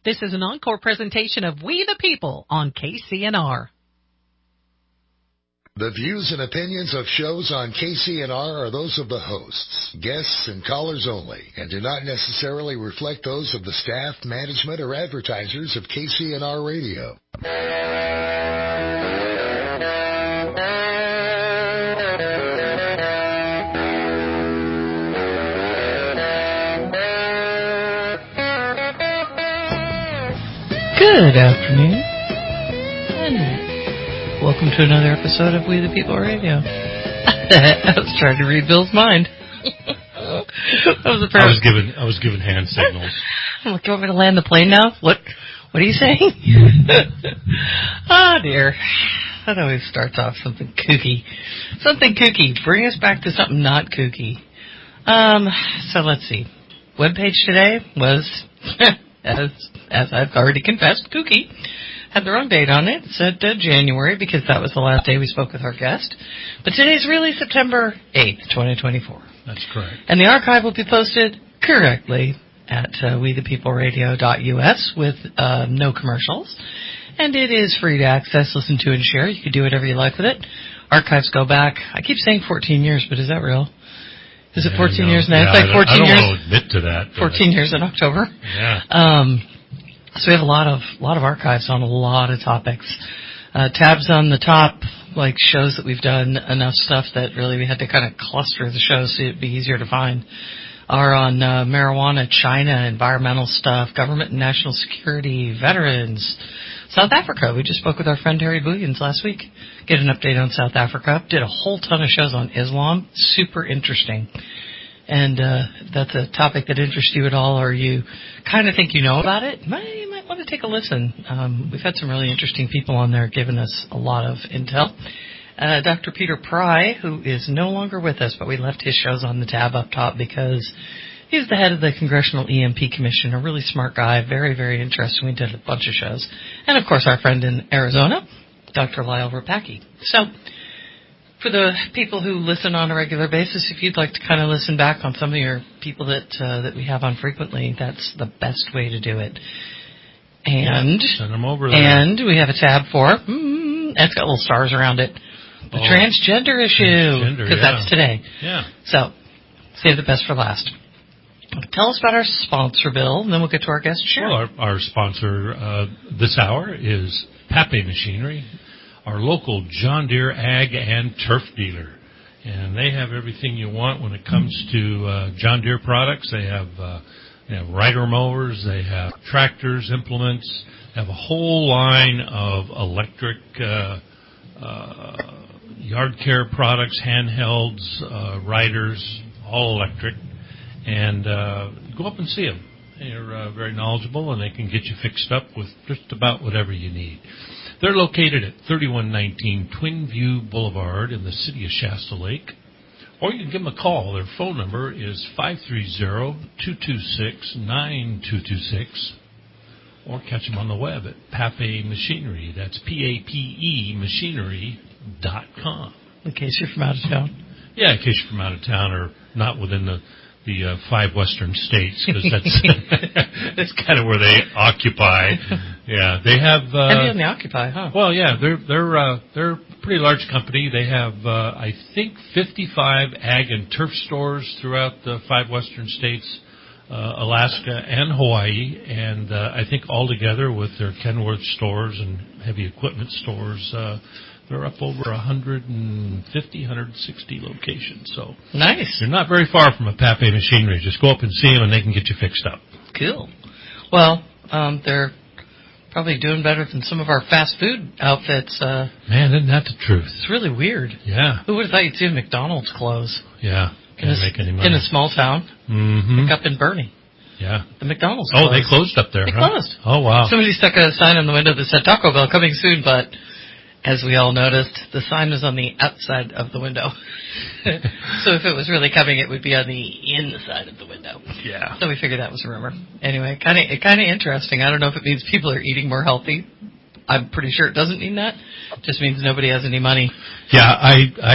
This is an encore presentation of We the People on KCNR. The views and opinions of shows on KCNR are those of the hosts, guests, and callers only, and do not necessarily reflect those of the staff, management, or advertisers of KCNR Radio. Good afternoon, and welcome to another episode of We the People Radio. I was trying to read Bill's mind. I was given hand signals. I'm like, do you want me to land the plane now? What are you saying? Oh dear. That always starts off something kooky. Something kooky. Bring us back to something not kooky. So let's see. Webpage today was as I've already confessed, kooky. Had the wrong date on it. It said January because that was the last day we spoke with our guest. But today's really September 8th, 2024. That's correct. And the archive will be posted correctly at wethepeopleradio.us with no commercials. And it is free to access, listen to, and share. You can do whatever you like with it. Archives go back, I keep saying 14 years, but is that real? Is it 14 years now? Yeah, it's like 14 years. I don't want to admit to that. 14 years in October. Yeah. So we have a lot of archives on a lot of topics. Tabs on the top, like shows that we've done, enough stuff that really we had to kind of cluster the shows so it'd be easier to find, are on marijuana, China, environmental stuff, government and national security, veterans, South Africa. We just spoke with our friend Harry Booyens last week. Get an update on South Africa. Did a whole ton of shows on Islam. Super interesting. And that's a topic that interests you at all, or you kind of think you know about it, you might want to take a listen. We've had some really interesting people on there giving us a lot of intel. Dr. Peter Pry, who is no longer with us, but we left his shows on the tab up top because he's the head of the Congressional EMP Commission, a really smart guy, very, very interesting. We did a bunch of shows. And, of course, our friend in Arizona, Dr. Lyle Rapacki. So, for the people who listen on a regular basis, if you'd like to kind of listen back on some of your people that we have on frequently, that's the best way to do it. And send them over there. And we have a tab for, it's got little stars around it, the transgender issue, because that's today. Yeah. So, save the best for last. Tell us about our sponsor, Bill, and then we'll get to our guest, Sharon. Well, our sponsor this hour is Pape Machinery, our local John Deere ag and turf dealer. And they have everything you want when it comes to John Deere products. They have rider mowers, they have tractors, implements, they have a whole line of electric yard care products, handhelds, riders, all electric. And go up and see them. They're very knowledgeable, and they can get you fixed up with just about whatever you need. They're located at 3119 Twin View Boulevard in the city of Shasta Lake. Or you can give them a call. Their phone number is 530-226-9226. Or catch them on the web at Pape Machinery. That's P-A-P-E machinery.com. In case you're from out of town. Yeah, in case you're from out of town or not within the 5 western states, because that's kind of where they occupy. Yeah, they have. Heavy on the occupy, huh? Well, yeah, they're a pretty large company. They have I think 55 ag and turf stores throughout the 5 western states, Alaska and Hawaii, and I think altogether with their Kenworth stores and heavy equipment stores. They're up over 150, 160 locations. So nice. You're not very far from a Pape Machinery. Just go up and see them, and they can get you fixed up. Cool. Well, they're probably doing better than some of our fast food outfits. Man, isn't that the truth? It's really weird. Yeah. Who would have thought you'd see a McDonald's close? Yeah. Can't make any money. In a small town. Mm-hmm. Like up in Bernie. Yeah. The McDonald's closed. Oh, they closed up there, They huh? closed. Oh, wow. Somebody stuck a sign on the window that said Taco Bell coming soon, but as we all noticed, the sign was on the outside of the window. So if it was really coming, it would be on the inside of the window. Yeah. So we figured that was a rumor. Anyway, kind of interesting. I don't know if it means people are eating more healthy. I'm pretty sure it doesn't mean that. It just means nobody has any money. Yeah, I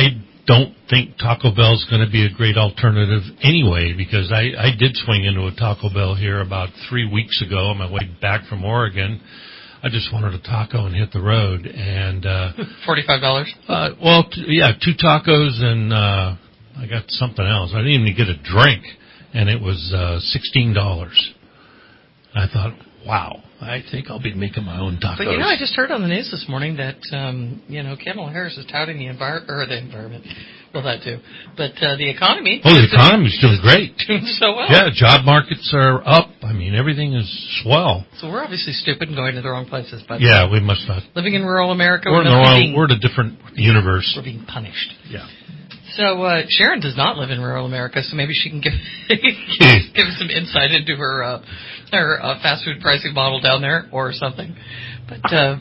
don't think Taco Bell's going to be a great alternative anyway, because I did swing into a Taco Bell here about 3 weeks ago on my way back from Oregon. I just wanted a taco and hit the road, and $45. Well, yeah, 2 tacos and I got something else. I didn't even get a drink, and it was $16. I thought, wow, I think I'll be making my own tacos. But I just heard on the news this morning that Kamala Harris is touting the environment. Well, that too, but the economy. Oh, the economy's doing great. Doing so well. Yeah, job markets are up. I mean, everything is swell. So we're obviously stupid and going to the wrong places. But yeah, we must not. Living in rural America, we're in a different universe. We're being punished. Yeah. So Sharon does not live in rural America, so maybe she can give us some insight into her fast food pricing model down there or something. But I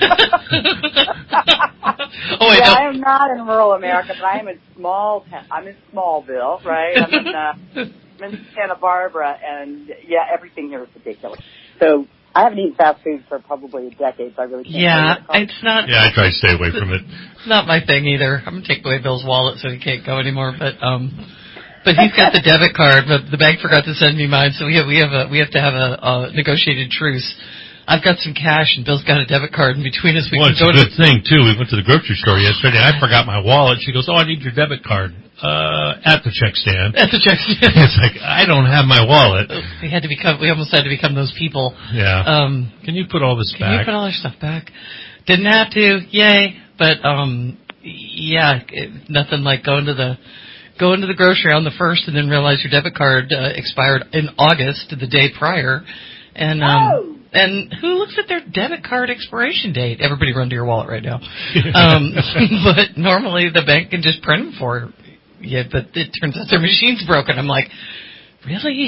am not in rural America, but I am in I'm in Smallville, right? I'm in Santa Barbara, and everything here is ridiculous. So I haven't eaten fast food for probably a decade, so I really can't. Yeah, it's not. Yeah, I try to stay away from it. It's not my thing either. I'm gonna take away Bill's wallet so he can't go anymore. But he's got the debit card. But the bank forgot to send me mine, so we have to have a negotiated truce. I've got some cash, and Bill's got a debit card, and between us we can go to... Well, it's a good thing, too. We went to the grocery store yesterday, and I forgot my wallet. She goes, I need your debit card. At the check stand. At the check stand. It's like, I don't have my wallet. We almost had to become those people. Yeah. Can you put all this back? Can you put all our stuff back? Didn't have to, yay. But, nothing like going to the grocery on the 1st and then realize your debit card expired in August, the day prior. And who looks at their debit card expiration date? Everybody run to your wallet right now. But normally the bank can just print them for you, but it turns out their machine's broken. I'm like, really?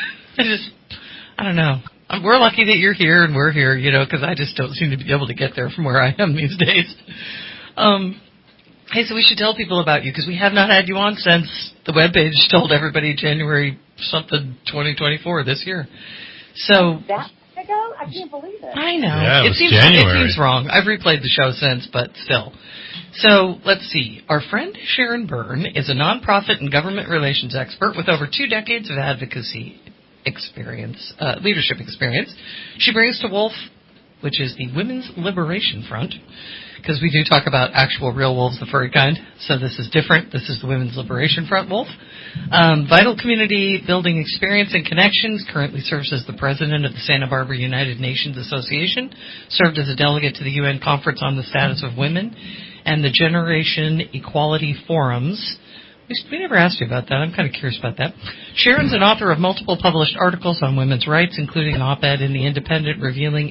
I don't know. We're lucky that you're here and we're here, because I just don't seem to be able to get there from where I am these days. Hey, so we should tell people about you, because we have not had you on since the webpage told everybody January something 2024 this year. So... ago? I can't believe it. I know. Yeah, it seems January. It seems wrong. I've replayed the show since, but still. So, let's see. Our friend Sharon Byrne is a nonprofit and government relations expert with over 2 decades of advocacy experience, leadership experience. She brings to Wolf, which is the Women's Liberation Front, because we do talk about actual real wolves, the furry kind. So this is different. This is the Women's Liberation Front wolf. Vital community building experience and connections. Currently serves as the president of the Santa Barbara United Nations Association. Served as a delegate to the UN Conference on the Status of Women and the Generation Equality Forums. We never asked you about that. I'm kind of curious about that. Sharon's an author of multiple published articles on women's rights, including an op-ed in The Independent revealing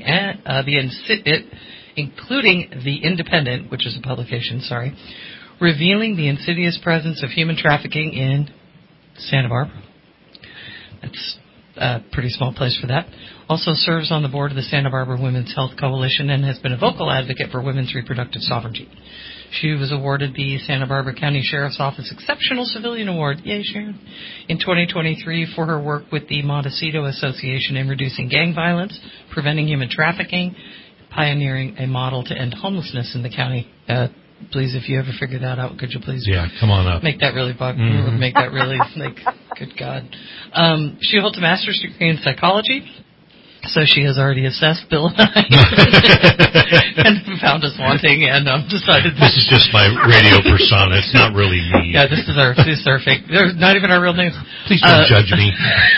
including The Independent, which is a publication, revealing the insidious presence of human trafficking in Santa Barbara. That's a pretty small place for that. Also serves on the board of the Santa Barbara Women's Health Coalition and has been a vocal advocate for women's reproductive sovereignty. She was awarded the Santa Barbara County Sheriff's Office Exceptional Civilian Award, yay Sharon, in 2023 for her work with the Montecito Association in reducing gang violence, preventing human trafficking, pioneering a model to end homelessness in the county. Please, if you ever figure that out, could you please come on up. Make that really make that really, good God. She holds a master's degree in psychology, so she has already assessed Bill and I and found us wanting and decided this is just my radio persona. It's not really me. Yeah, this is our fake. They're not even our real names. Please don't judge me.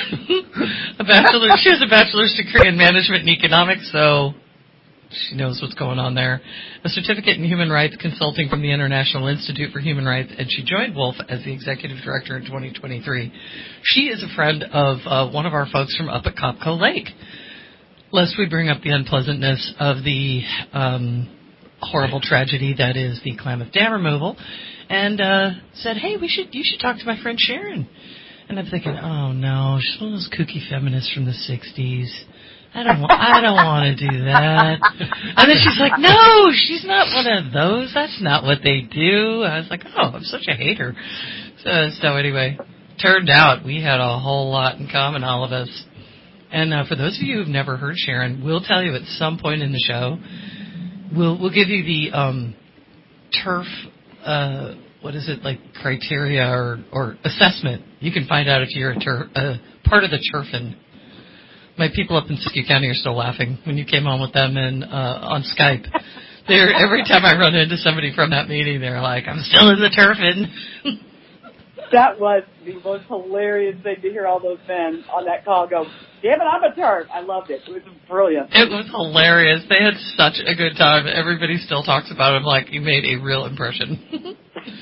She has a bachelor's degree in management and economics, so she knows what's going on there. A certificate in human rights consulting from the International Institute for Human Rights, and she joined Wolf as the executive director in 2023. She is a friend of one of our folks from up at Copco Lake. Lest we bring up the unpleasantness of the horrible tragedy that is the Klamath Dam removal, and said, hey, you should talk to my friend Sharon. And I'm thinking, oh no, she's one of those kooky feminists from the 60s. I don't want to do that. And then she's like, no, she's not one of those. That's not what they do. I was like, oh, I'm such a hater. So anyway, turned out we had a whole lot in common, all of us. And for those of you who've never heard Sharon, we'll tell you at some point in the show. We'll give you the turf what is it, like criteria or assessment. You can find out if you're a part of the TERFN. My people up in Siskiyou County are still laughing when you came on with them and on Skype. Every time I run into somebody from that meeting, they're like, I'm still in the TERFN. That was the most hilarious thing to hear all those men on that call go, damn it, I'm a TERF. I loved it. It was brilliant. It was hilarious. They had such a good time. Everybody still talks about him like you made a real impression.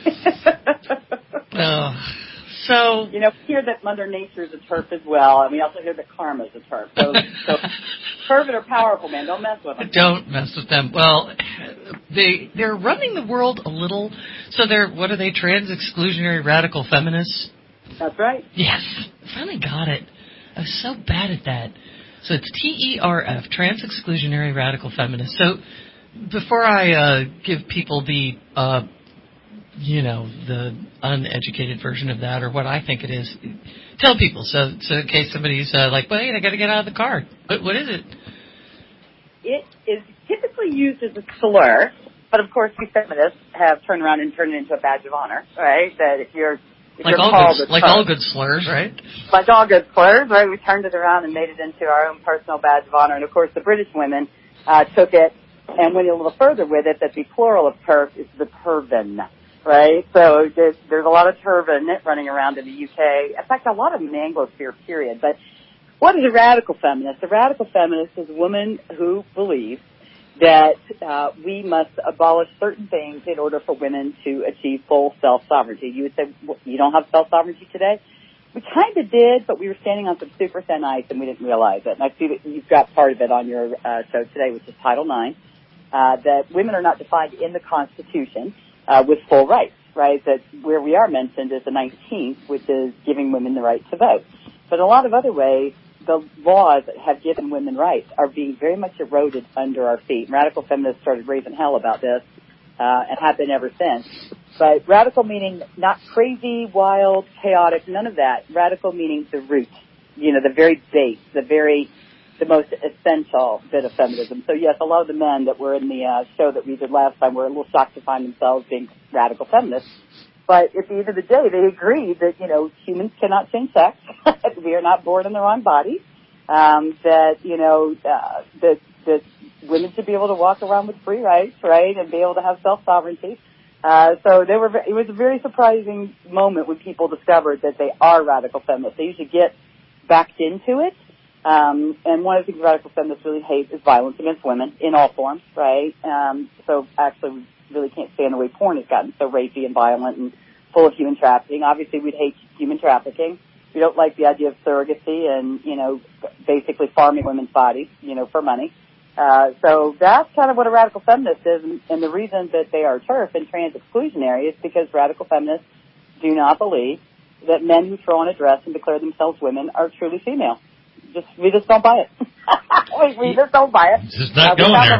So we hear that Mother Nature is a TERF as well, and we also hear that karma is a TERF. So TERF are powerful, man. Don't mess with them. Don't mess with them. Well, they're running the world a little. So what are they? Trans-exclusionary radical feminists? That's right. Yes, finally got it. I was so bad at that. So it's TERF, Trans-exclusionary radical feminists. So before I give people the the uneducated version of that, or what I think it is, tell people, so in case somebody's like, wait, I got to get out of the car. What is it? It is typically used as a slur, but of course we feminists have turned around and turned it into a badge of honor, right? That if you're all good slurs, right? Like all good slurs, right? We turned it around and made it into our own personal badge of honor. And of course the British women took it and went a little further with it, that the plural of TERF is the turban. Right? So there's a lot of turban running around in the UK. In fact, a lot of them in the Anglosphere, period. But what is a radical feminist? A radical feminist is a woman who believes that we must abolish certain things in order for women to achieve full self-sovereignty. You would say, well, you don't have self-sovereignty today? We kind of did, but we were standing on some super thin ice and we didn't realize it. And I see that you've got part of it on your show today, which is Title IX, that women are not defined in the Constitution with full rights, right? That where we are mentioned is the 19th, which is giving women the right to vote. But in a lot of other ways, the laws that have given women rights are being very much eroded under our feet. Radical feminists started raising hell about this and have been ever since. But radical meaning not crazy, wild, chaotic, none of that. Radical meaning the root, the very base, the most essential bit of feminism. So yes, a lot of the men that were in the show that we did last time were a little shocked to find themselves being radical feminists. But at the end of the day, they agreed that, humans cannot change sex. We are not born in the wrong body. That women should be able to walk around with free rights, right, and be able to have self-sovereignty. So it was a very surprising moment when people discovered that they are radical feminists. They usually get backed into it. And one of the things radical feminists really hate is violence against women in all forms, right? So actually we really can't stand the way porn has gotten so rapey and violent and full of human trafficking. Obviously we'd hate human trafficking. We don't like the idea of surrogacy and, basically farming women's bodies, for money. So that's kind of what a radical feminist is. And the reason that they are TERF and trans-exclusionary is because radical feminists do not believe that men who throw on a dress and declare themselves women are truly female. We just don't buy it. we just don't buy it. Just not going there.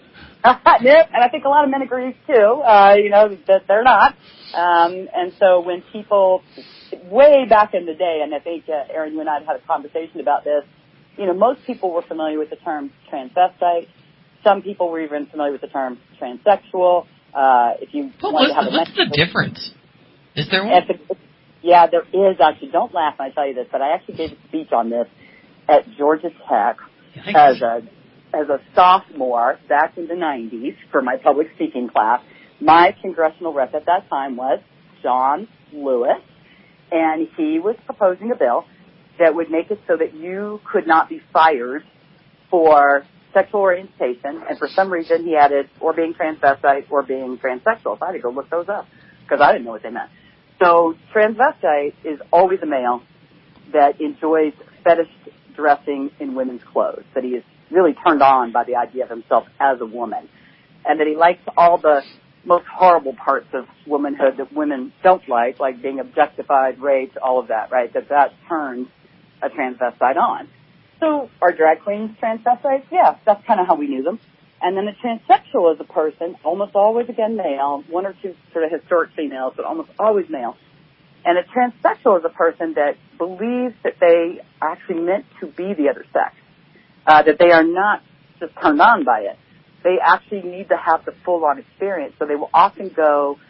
Yep, and I think a lot of men agree too, that they're not. And so when people, way back in the day, and I think, Aaron, you and I had a conversation about this, most people were familiar with the term transvestite. Some people were even familiar with the term transsexual. If you wanted to have what's the difference? Is there one? Yeah, there is actually. Don't laugh when I tell you this, but I actually gave a speech on this at Georgia Tech as a sophomore back in the 90s for my public speaking class. My congressional rep at that time was John Lewis, and he was proposing a bill that would make it so that you could not be fired for sexual orientation, and for some reason he added or being transvestite or being transsexual. So I had to go look those up because I didn't know what they meant. So transvestite is always a male that enjoys fetish dressing in women's clothes, that he is really turned on by the idea of himself as a woman, and that he likes all the most horrible parts of womanhood that women don't like being objectified, raped, all of that, right? That turns a transvestite on. So are drag queens transvestites? Yeah, that's kind of how we knew them. And then a transsexual is a person, almost always again male, one or two sort of historic females, but almost always male. And a transsexual is a person that believes that they are actually meant to be the other sex, that they are not just turned on by it. They actually need to have the full-on experience. So they will often go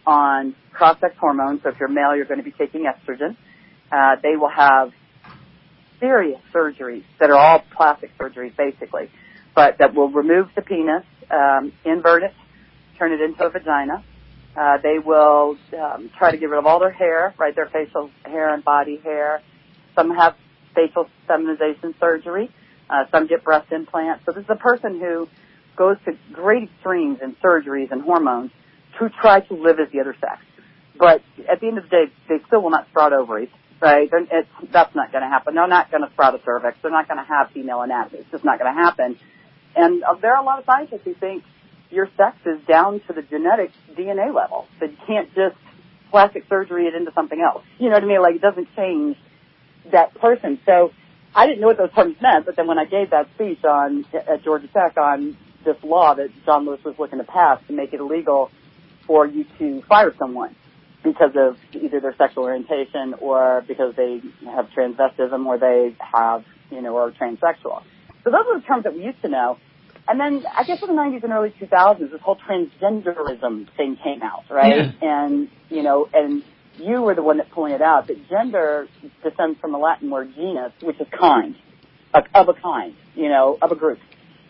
on cross-sex hormones. So if you're male, you're going to be taking estrogen. They will have serious surgeries that are all plastic surgeries, basically, but that will remove the penis, invert it, turn it into a vagina. They will try to get rid of all their hair, right, their facial hair and body hair. Some have facial feminization surgery. Some get breast implants. So this is a person who goes to great extremes in surgeries and hormones to try to live as the other sex. But at the end of the day, they still will not sprout ovaries, right? That's not going to happen. They're not going to sprout a cervix. They're not going to have female anatomy. It's just not going to happen. And there are a lot of scientists who think your sex is down to the genetic DNA level, that you can't just plastic surgery it into something else. You know what I mean? Like, it doesn't change that person. So I didn't know what those terms meant, but then when I gave that speech at Georgia Tech on this law that John Lewis was looking to pass to make it illegal for you to fire someone because of either their sexual orientation or because they have transvestism or they have, or transsexual. So those are the terms that we used to know. And then I guess in the 90s and early 2000s, this whole transgenderism thing came out, right? Yeah. And, and you were the one that pointed out that gender descends from the Latin word genus, which is kind, of a kind, of a group.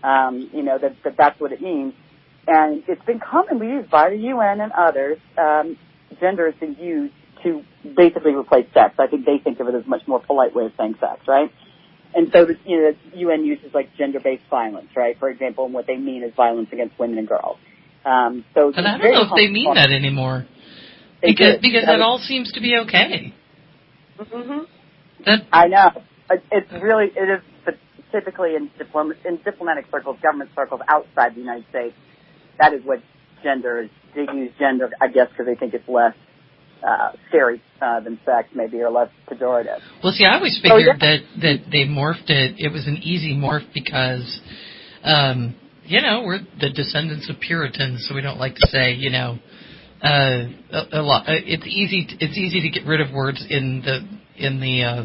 That's what it means. And it's been commonly used by the UN and others. Gender has been used to basically replace sex. I think they think of it as a much more polite way of saying sex, right? And so the UN uses like gender-based violence, right? For example, and what they mean is violence against women and girls. But I don't know if they mean that anymore. Because that all seems to be okay. Mm-hmm. I know. It is, but typically in diplomatic circles, government circles outside the United States, that is what gender is. They use gender, I guess, because they think it's less scary than sex, maybe, or less pejorative. Well, see, I always figured that they morphed it. It was an easy morph because, we're the descendants of Puritans, so we don't like to say, a lot. It's easy to get rid of words in the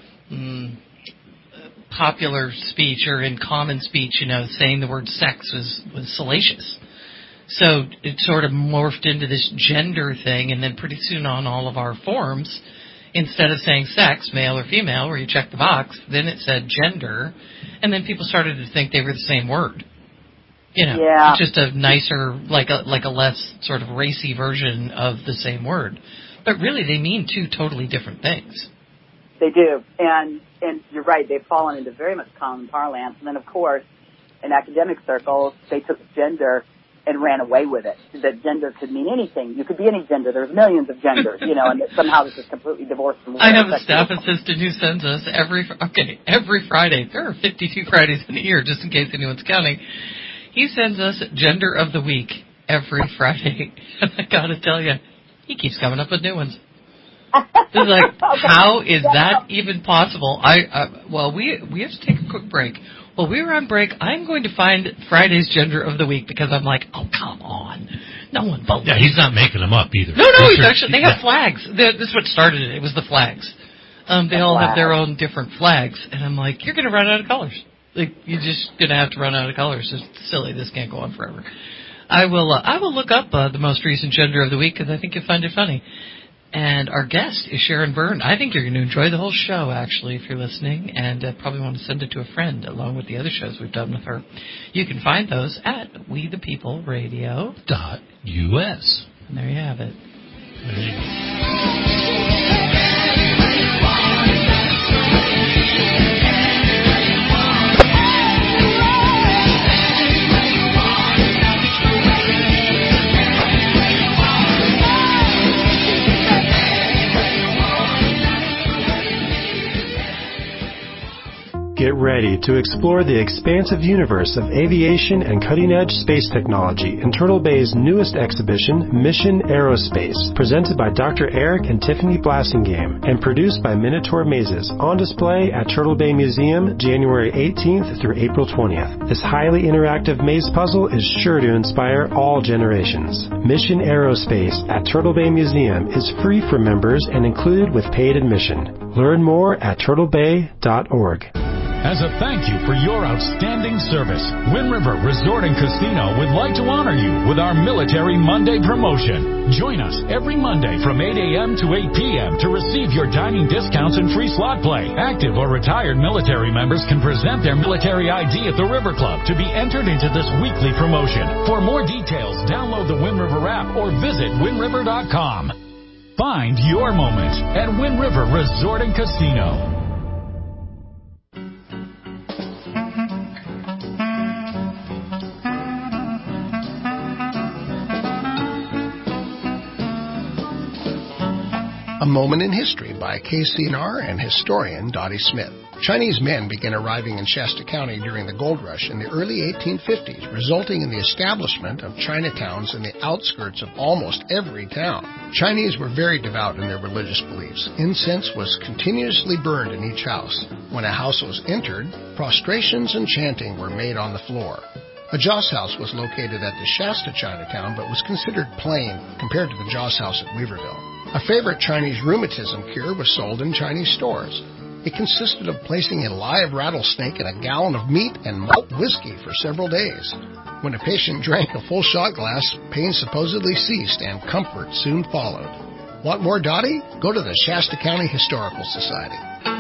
popular speech or in common speech. Saying the word sex was salacious. So it sort of morphed into this gender thing, and then pretty soon on all of our forms, instead of saying sex, male or female, where you check the box, then it said gender, and then people started to think they were the same word. Just a nicer, like a less sort of racy version of the same word. But really, they mean two totally different things. They do, and you're right, they've fallen into very much common parlance. And then, of course, in academic circles, they took gender and ran away with it. That gender could mean anything. You could be any gender. There's millions of genders, and that somehow this is completely divorced from. I have a staff assistant who sends us every Friday. There are 52 Fridays in a year, just in case anyone's counting. He sends us Gender of the Week every Friday, and I gotta tell you, he keeps coming up with new ones. It's like, how is that even possible? We have to take a quick break. While we were on break, I'm going to find Friday's Gender of the Week because I'm like, oh, come on. No one believes. Yeah, he's not making them up either. No, they have flags. This is what started it. It was the flags. They all have their own different flags. And I'm like, you're going to run out of colors. Like, you're just going to have to run out of colors. It's silly. This can't go on forever. I will look up the most recent Gender of the Week because I think you'll find it funny. And our guest is Sharon Byrne. I think you're going to enjoy the whole show, actually, if you're listening, and probably want to send it to a friend along with the other shows we've done with her. You can find those at WeThePeopleRadio.us. And there you have it. There you go. Get ready to explore the expansive universe of aviation and cutting-edge space technology in Turtle Bay's newest exhibition, Mission Aerospace, presented by Dr. Eric and Tiffany Blassingame and produced by Minotaur Mazes, on display at Turtle Bay Museum January 18th through April 20th. This highly interactive maze puzzle is sure to inspire all generations. Mission Aerospace at Turtle Bay Museum is free for members and included with paid admission. Learn more at turtlebay.org. As a thank you for your outstanding service, Wind River Resort and Casino would like to honor you with our Military Monday promotion. Join us every Monday from 8 a.m. to 8 p.m. to receive your dining discounts and free slot play. Active or retired military members can present their military ID at the River Club to be entered into this weekly promotion. For more details, download the Wind River app or visit windriver.com. Find your moment at Wind River Resort and Casino. A Moment in History by KCNR and historian Dottie Smith. Chinese men began arriving in Shasta County during the gold rush in the early 1850s, resulting in the establishment of Chinatowns in the outskirts of almost every town. Chinese were very devout in their religious beliefs. Incense was continuously burned in each house. When a house was entered, prostrations and chanting were made on the floor. A Joss House was located at the Shasta Chinatown, but was considered plain compared to the Joss House at Weaverville. A favorite Chinese rheumatism cure was sold in Chinese stores. It consisted of placing a live rattlesnake in a gallon of meat and malt whiskey for several days. When a patient drank a full shot glass, pain supposedly ceased and comfort soon followed. Want more Dottie? Go to the Shasta County Historical Society.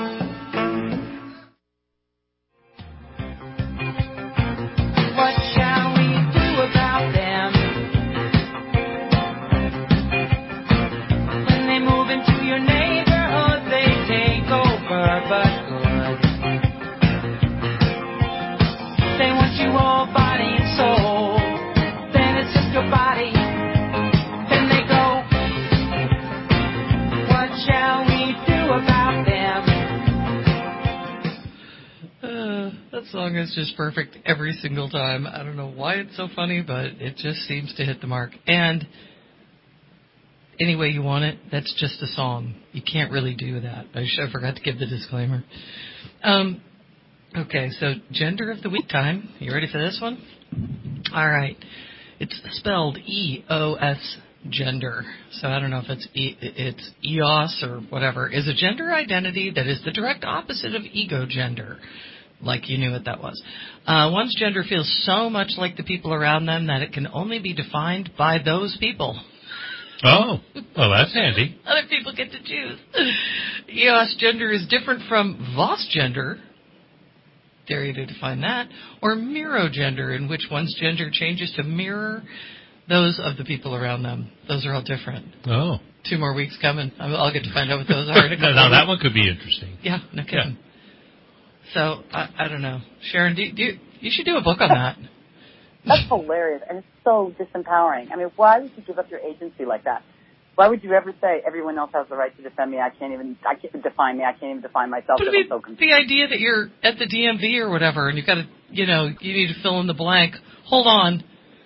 Song is just perfect every single time. I don't know why it's so funny, but it just seems to hit the mark. And any way you want it, that's just a song. You can't really do that. I forgot to give the disclaimer. Okay, so gender of the week time. You ready for this one? All right. It's spelled E-O-S, gender. So I don't know if it's EOS or whatever. Is a gender identity that is the direct opposite of ego gender. Like you knew what that was. One's gender feels so much like the people around them that it can only be defined by those people. Oh, well, that's handy. Other people get to choose. EOS gender is different from VOS gender. Dare you to define that. Or miro gender, in which one's gender changes to mirror those of the people around them. Those are all different. Oh. 2 more weeks coming. I'll get to find out what those are. Now, that one could be interesting. Yeah, no kidding. Yeah. So, I don't know. Sharon, you should do a book on that. That's hilarious, and it's so disempowering. I mean, why would you give up your agency like that? Why would you ever say everyone else has the right to defend me? I can't define me. I can't even define myself. But the idea that you're at the DMV or whatever, and you've got to, you need to fill in the blank. Hold on.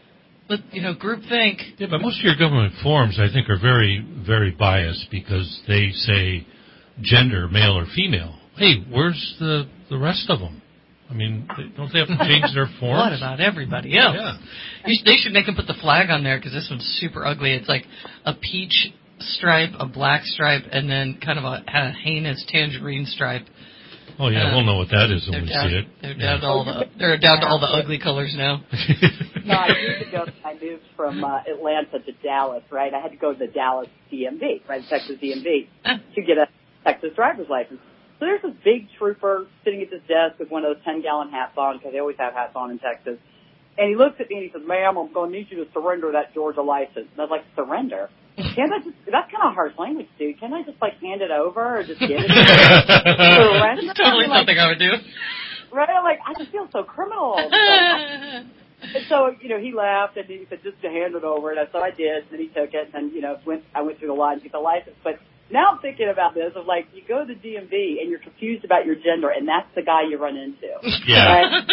Group think. Yeah, but most of your government forms, I think, are very, very biased because they say gender, male or female. Hey, where's the rest of them? I mean, don't they have to change their forms? What about everybody else? Yeah. They should make them put the flag on there because this one's super ugly. It's like a peach stripe, a black stripe, and then kind of a heinous tangerine stripe. Oh yeah, we'll know what that is when we see it. They're down to all the ugly colors now. No, years ago I moved from Atlanta to Dallas. Right, I had to go to the Dallas DMV, right, the Texas DMV, to get a Texas driver's license. So there's this big trooper sitting at this desk with one of those 10-gallon hats on, because they always have hats on in Texas. And he looks at me and he says, "Ma'am, I'm going to need you to surrender that Georgia license." And I was like, "Surrender? Can't I just, that's kind of harsh language, dude. Can't I just, hand it over or just give it to you?" Surrender? Totally something I would do. Right? I'm like, I just feel so criminal all of a sudden. And so, he laughed and he said, "Just to hand it over." And so I did. And he took it and, I went through the line to get the license. But now I'm thinking about this of you go to the DMV and you're confused about your gender, and that's the guy you run into. Yeah. Right?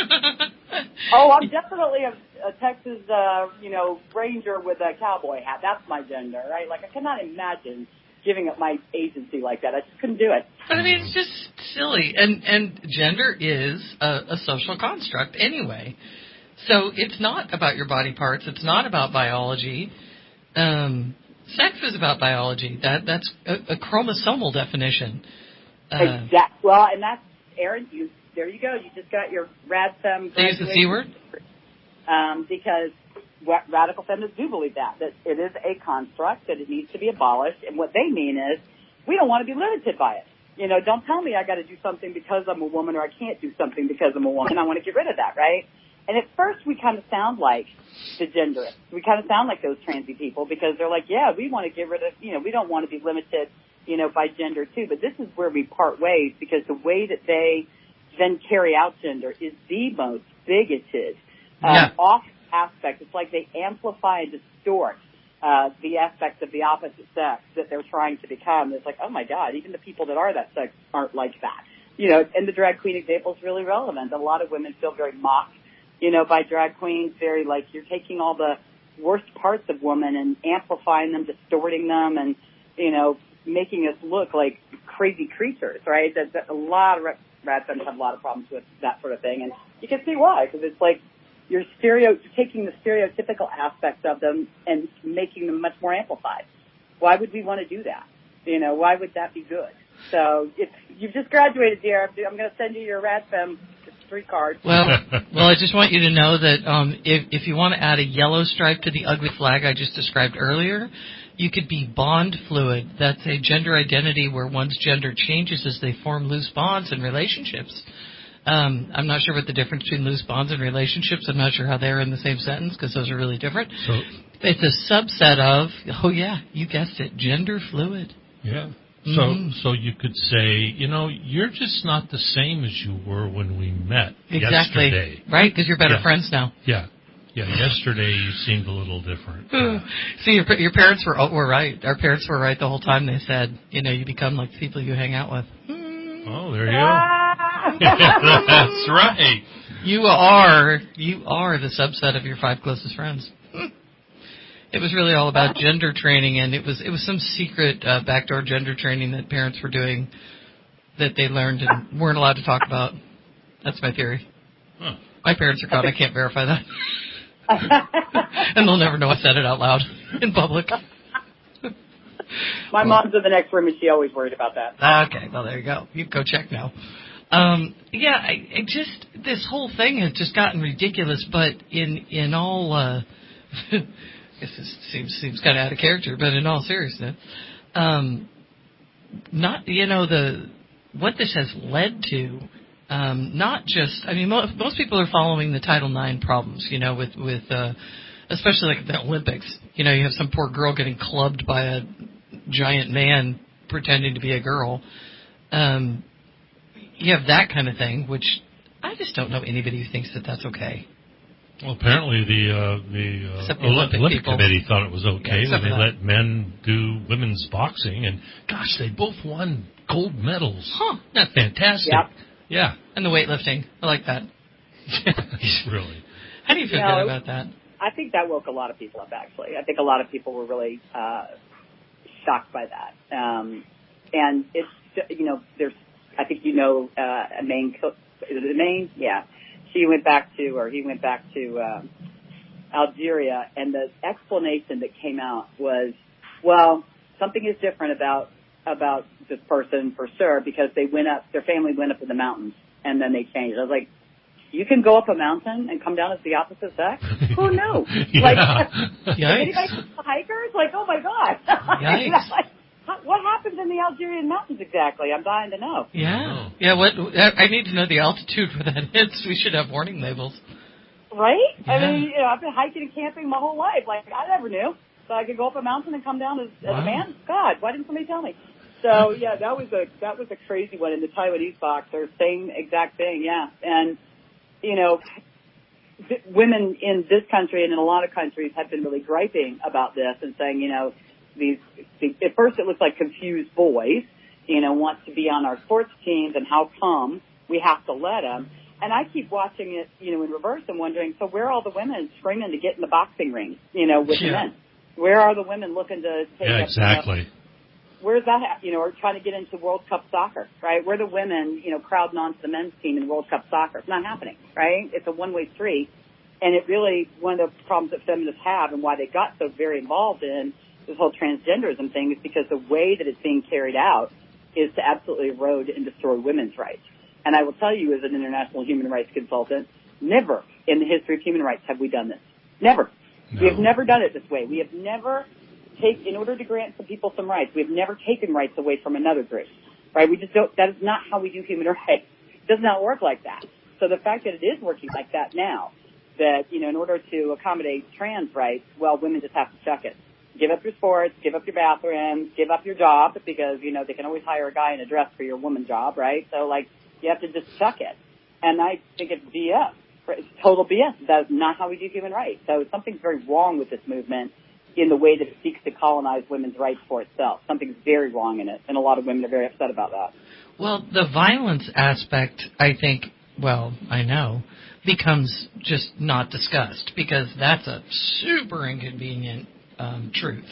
Oh, I'm definitely a Texas, ranger with a cowboy hat. That's my gender, right? I cannot imagine giving up my agency like that. I just couldn't do it. But I mean, it's just silly. And gender is a social construct anyway. So it's not about your body parts. It's not about biology. Sex is about biology. That's a chromosomal definition. Exactly. Well, and Aaron, there you go. You just got your RadFem. They use the C word? Because what radical feminists do believe that it is a construct, that it needs to be abolished. And what they mean is we don't want to be limited by it. You know, don't tell me I got to do something because I'm a woman, or I can't do something because I'm a woman. I want to get rid of that, right? And at first we kind of sound like the genderists. We kind of sound like those transy people, because they're like, yeah, we want to get rid of, you know, we don't want to be limited, you know, by gender too. But this is where we part ways, because the way that they then carry out gender is the most bigoted, off aspect. It's like they amplify and distort the aspects of the opposite sex that they're trying to become. It's like, oh my God, even the people that are that sex aren't like that. You know, and the drag queen example is really relevant. A lot of women feel very mocked, you know, by drag queens. Very like, you're taking all the worst parts of women and amplifying them, distorting them, and, you know, making us look like crazy creatures, right? That a lot of rad femmes have a lot of problems with that sort of thing. And you can see why, because it's like, you're taking the stereotypical aspects of them and making them much more amplified. Why would we want to do that? You know, why would that be good? So you've just graduated, dear. I'm going to send you your RadFem 3 cards. Well, I just want you to know that if you want to add a yellow stripe to the ugly flag I just described earlier, you could be bond fluid. That's a gender identity where one's gender changes as they form loose bonds in relationships. I'm not sure what the difference between loose bonds and relationships. I'm not sure how they're in the same sentence, because those are really different. So it's a subset of, oh yeah, you guessed it, gender fluid. Yeah. So you could say, you know, you're just not the same as you were when we met yesterday. Right, because you're better friends now. Yeah. Yeah, yesterday you seemed a little different. See, your parents were right. Our parents were right the whole time. They said, you know, you become like the people you hang out with. Oh, there you go. That's right. You are the subset of your 5 closest friends. It was really all about gender training, and it was some secret backdoor gender training that parents were doing that they learned and weren't allowed to talk about. That's my theory. Huh. My parents are gone. I can't verify that. And they'll never know I said it out loud in public. My mom's in the next room, and she always worried about that. Okay, well, there you go. You can go check now. I just, this whole thing has just gotten ridiculous, but in all, I guess this seems kind of out of character, but in all seriousness, not, you know, what this has led to, not just, I mean, most people are following the Title IX problems, you know, with especially like the Olympics. You know, you have some poor girl getting clubbed by a giant man pretending to be a girl. You have that kind of thing, which I just don't know anybody who thinks that that's okay. Well, apparently the Olympic Committee thought it was okay when they let men do women's boxing, and gosh, they both won gold medals. Huh? That's fantastic. Yep. Yeah. And the weightlifting, I like that. Really. How do you feel good about that? I think that woke a lot of people up. Actually, I think a lot of people were really shocked by that. And it's, you know, there's, I think, you know, Maine, yeah. He went back to Algeria, and the explanation that came out was, well, something is different about this person for sure, because their family went up in the mountains, and then they changed. I was like, you can go up a mountain and come down as the opposite sex? Who knew? Like, anybody hikers? Like, oh my God. Yikes. What happens in the Algerian mountains exactly? I'm dying to know. Yeah. Yeah, I need to know the altitude where that hits. We should have warning labels. Right? Yeah. I mean, you know, I've been hiking and camping my whole life. Like, I never knew. So I could go up a mountain and come down as a man? God, why didn't somebody tell me? So, yeah, that was a crazy one in the Taiwanese boxer. Same exact thing, yeah. And, you know, women in this country and in a lot of countries have been really griping about this and saying, you know, at first it looks like confused boys, you know, want to be on our sports teams, and how come we have to let them? And I keep watching it, you know, in reverse and wondering, so where are all the women screaming to get in the boxing ring, you know, with the men? Where are the women looking to take up? Exactly. Where's that at? You know, or trying to get into World Cup soccer, right? Where are the women, you know, crowding onto the men's team in World Cup soccer? It's not happening, right? It's a one-way street. And it really, one of the problems that feminists have and why they got so very involved in this whole transgenderism thing is because the way that it's being carried out is to absolutely erode and destroy women's rights. And I will tell you, as an international human rights consultant, never in the history of human rights have we done this. Never. No. We have never done it this way. We have never in order to grant some people some rights, we have never taken rights away from another group. Right? We just don't, that is not how we do human rights. It does not work like that. So the fact that it is working like that now, that, in order to accommodate trans rights, well, women just have to chuck it. Give up your sports, give up your bathrooms, give up your job, because, they can always hire a guy in a dress for your woman job, right? So, you have to just chuck it. And I think it's BS. It's total BS. That is not how we do human rights. So something's very wrong with this movement in the way that it seeks to colonize women's rights for itself. Something's very wrong in it, and a lot of women are very upset about that. Well, the violence aspect, I think, I know, becomes just not discussed, because that's a super inconvenient truth.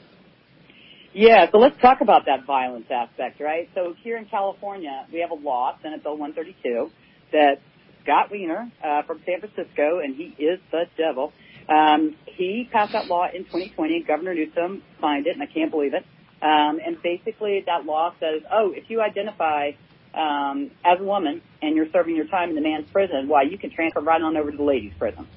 Yeah, so let's talk about that violence aspect, right? So here in California, we have a law, Senate Bill 132, that Scott Wiener from San Francisco, and he is the devil, he passed that law in 2020. Governor Newsom signed it, and I can't believe it. And basically that law says, if you identify as a woman and you're serving your time in the man's prison, you can transfer right on over to the ladies' prison.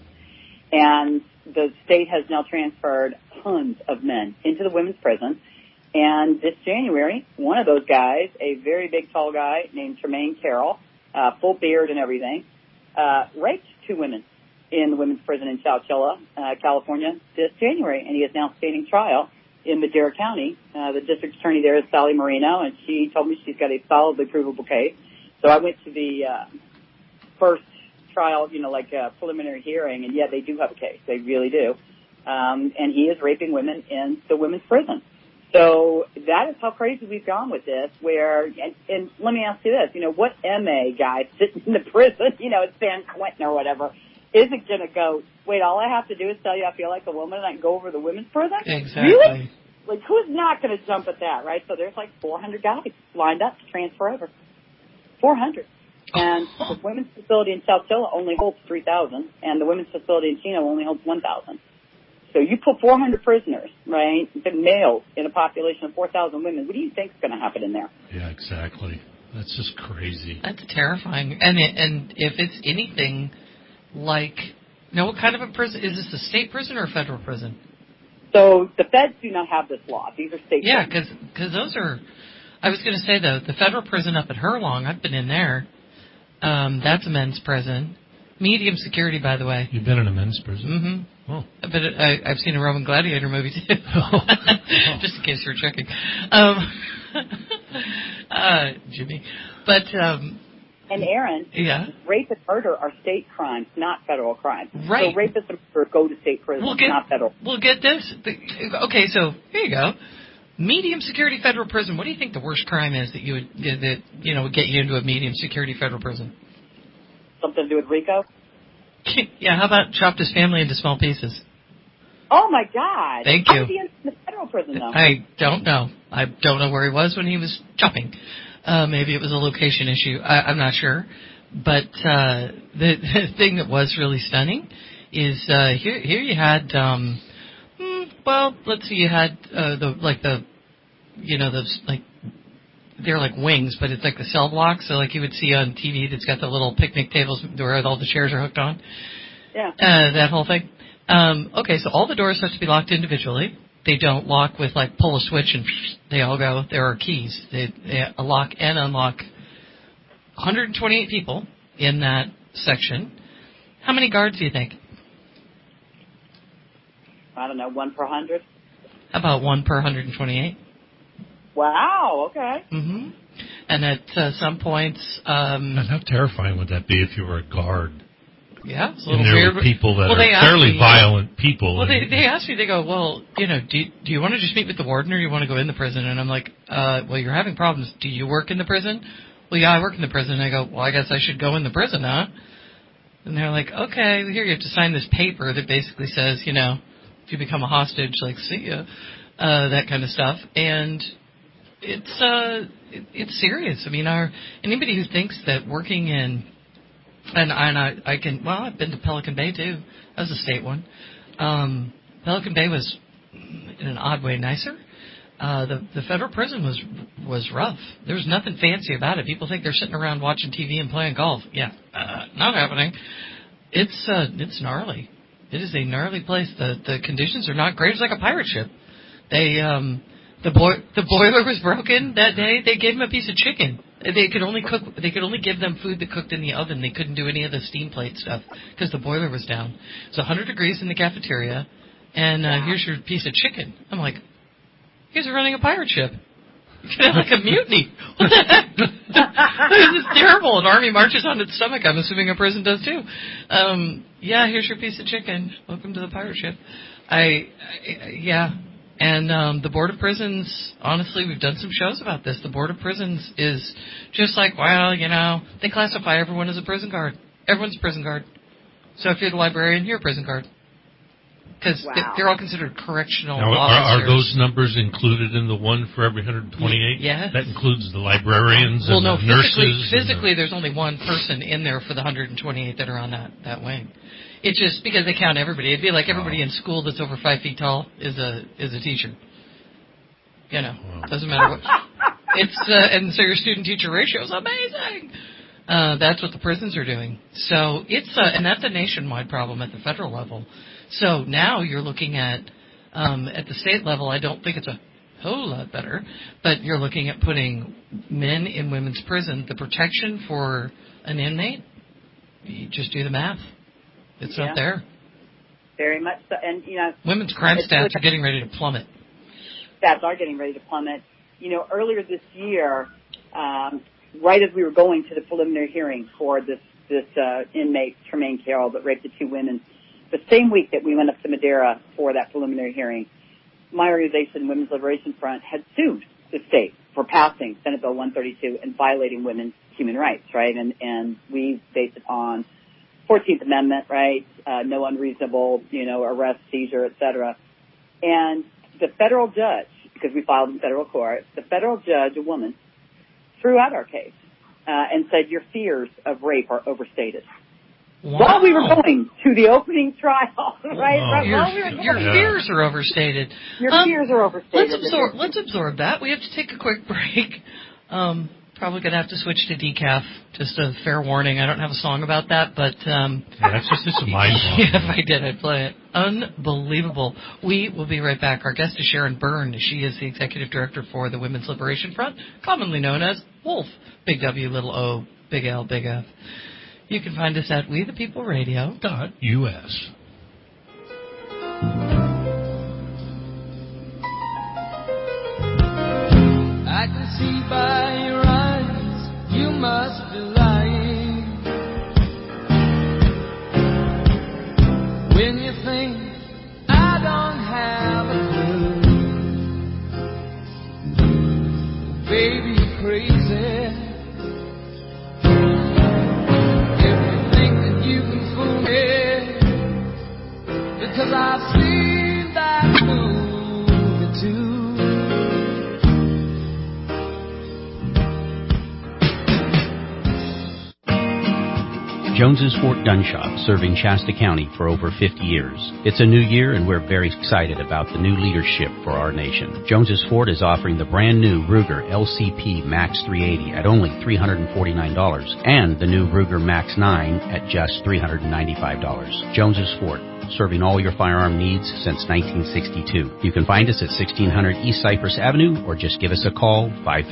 And the state has now transferred tons of men into the women's prison. And this January, one of those guys, a very big, tall guy named Tremaine Carroll, full beard and everything, raped 2 women in the women's prison in Chowchilla, California, this January. And he is now standing trial in Madera County. The district attorney there is Sally Marino, and she told me she's got a solidly provable case. So I went to the first trial, preliminary hearing, and they do have a case. They really do. And he is raping women in the women's prison. So that is how crazy we've gone with this, and let me ask you this, what MA guy sitting in the prison, at San Quentin or whatever, isn't going to go, wait, all I have to do is tell you I feel like a woman and I can go over to the women's prison? Exactly. Really? Who's not going to jump at that, right? So there's 400 guys lined up to transfer over. 400. And the women's facility in Chowchilla only holds 3,000, and the women's facility in Chino only holds 1,000. So you put 400 prisoners, right, males in a population of 4,000 women. What do you think is going to happen in there? Yeah, exactly. That's just crazy. That's terrifying. And if it's anything like, what kind of a prison? Is this a state prison or a federal prison? So the feds do not have this law. These are state prisons. Yeah, because those are, I was going to say, though, the federal prison up at Hurlong, I've been in there. That's a men's prison. Medium security, by the way. You've been in a men's prison? Mm-hmm. Oh. But I've seen a Roman Gladiator movie, too. Just in case you were checking. Jimmy. But, and Aaron, rape and murder are state crimes, not federal crimes. Right. So rapists and murder go to state prison, not federal. Well, get this. Okay, so here you go. Medium security federal prison. What do you think the worst crime is that would get you into a medium security federal prison? Something to do with RICO? Yeah, how about chopped his family into small pieces? Oh, my God. Thank you. How was he in the federal prison, though? I don't know. I don't know where he was when he was chopping. Maybe it was a location issue. I'm not sure. But the thing that was really stunning is here you had, let's see, you had they're like wings, but it's like the cell block. So you would see on TV that's got the little picnic tables where all the chairs are hooked on. Yeah. That whole thing. Okay, so all the doors have to be locked individually. They don't lock with pull a switch and they all go. There are keys. They lock and unlock. 128 people in that section. How many guards do you think? I don't know, 1 per 100? About 1 per 128. Wow, okay. Mm-hmm. And at some points... and how terrifying would that be if you were a guard? Yeah, it's a little weird. And there were people that are fairly violent people. Well, they asked me, they go, do you want to just meet with the warden or do you want to go in the prison? And I'm like, you're having problems. Do you work in the prison? Well, yeah, I work in the prison. And I go, well, I guess I should go in the prison, huh? And they're like, okay, here you have to sign this paper that basically says, if you become a hostage, see ya, that kind of stuff. And it's serious. I mean, anybody who thinks that working in, and I've been to Pelican Bay too. That was a state one. Pelican Bay was in an odd way nicer. The federal prison was rough. There was nothing fancy about it. People think they're sitting around watching TV and playing golf. Yeah, not happening. It's gnarly. It is a gnarly place. The conditions are not great. It's like a pirate ship. The boiler was broken that day. They gave them a piece of chicken. They could only give them food that cooked in the oven. They couldn't do any of the steam plate stuff because the boiler was down. It's 100 degrees in the cafeteria, and here's your piece of chicken. I'm like, you guys are running a pirate ship. You could have like a mutiny. What the heck? This is terrible. An army marches on its stomach. I'm assuming a prison does too. Here's your piece of chicken. Welcome to the pirate ship. And the Board of Prisons, honestly, we've done some shows about this. The Board of Prisons is just like, they classify everyone as a prison guard. Everyone's a prison guard. So if you're the librarian, you're a prison guard. Because they're all considered correctional officers. Are those numbers included in the one for every 128? Yes. That includes the librarians and the nurses? Physically, there's only one person in there for the 128 that are on that wing. It's just because they count everybody. It'd be like everybody in school that's over 5 feet tall is a teacher. Doesn't matter what. And so your student-teacher ratio is amazing. That's what the prisons are doing. So and that's a nationwide problem at the federal level. So now you're looking at the state level. I don't think it's a whole lot better, but you're looking at putting men in women's prison. The protection for an inmate, you just do the math. It's not there. Very much so. And, women's crime stats are getting ready to plummet. Stats are getting ready to plummet. Earlier this year, right as we were going to the preliminary hearing for this inmate, Tremaine Carroll, that raped the 2 women, the same week that we went up to Madera for that preliminary hearing, my organization, Women's Liberation Front, had sued the state for passing Senate Bill 132 and violating women's human rights, right? And we based it on 14th Amendment, right? No unreasonable, arrest, seizure, et cetera. And the federal judge, because we filed in federal court, the federal judge, a woman, threw out our case and said your fears of rape are overstated. Wow. While we were going to the opening trial, right? Your fears are overstated. Your fears are overstated. Let's absorb that. We have to take a quick break. Probably going to have to switch to decaf. Just a fair warning. I don't have a song about that, but... that's just a mind blow. Yeah, if I did, I'd play it. Unbelievable. We will be right back. Our guest is Sharon Byrne. She is the executive director for the Women's Liberation Front, commonly known as WOLF. Big W, little O, big L, big F. You can find us at WeThePeopleRadio.us. I can see by your eyes you must be lying when you think I don't have a clue. Baby, you're crazy. Because I've seen that movie too. Jones's Fort Gun Shop, serving Shasta County for over 50 years. It's a new year and we're very excited about the new leadership for our nation. Jones's Fort is offering the brand new Ruger LCP Max 380 at only $349 and the new Ruger Max 9 at just $395. Jones's Fort, serving all your firearm needs since 1962. You can find us at 1600 East Cypress Avenue or just give us a call,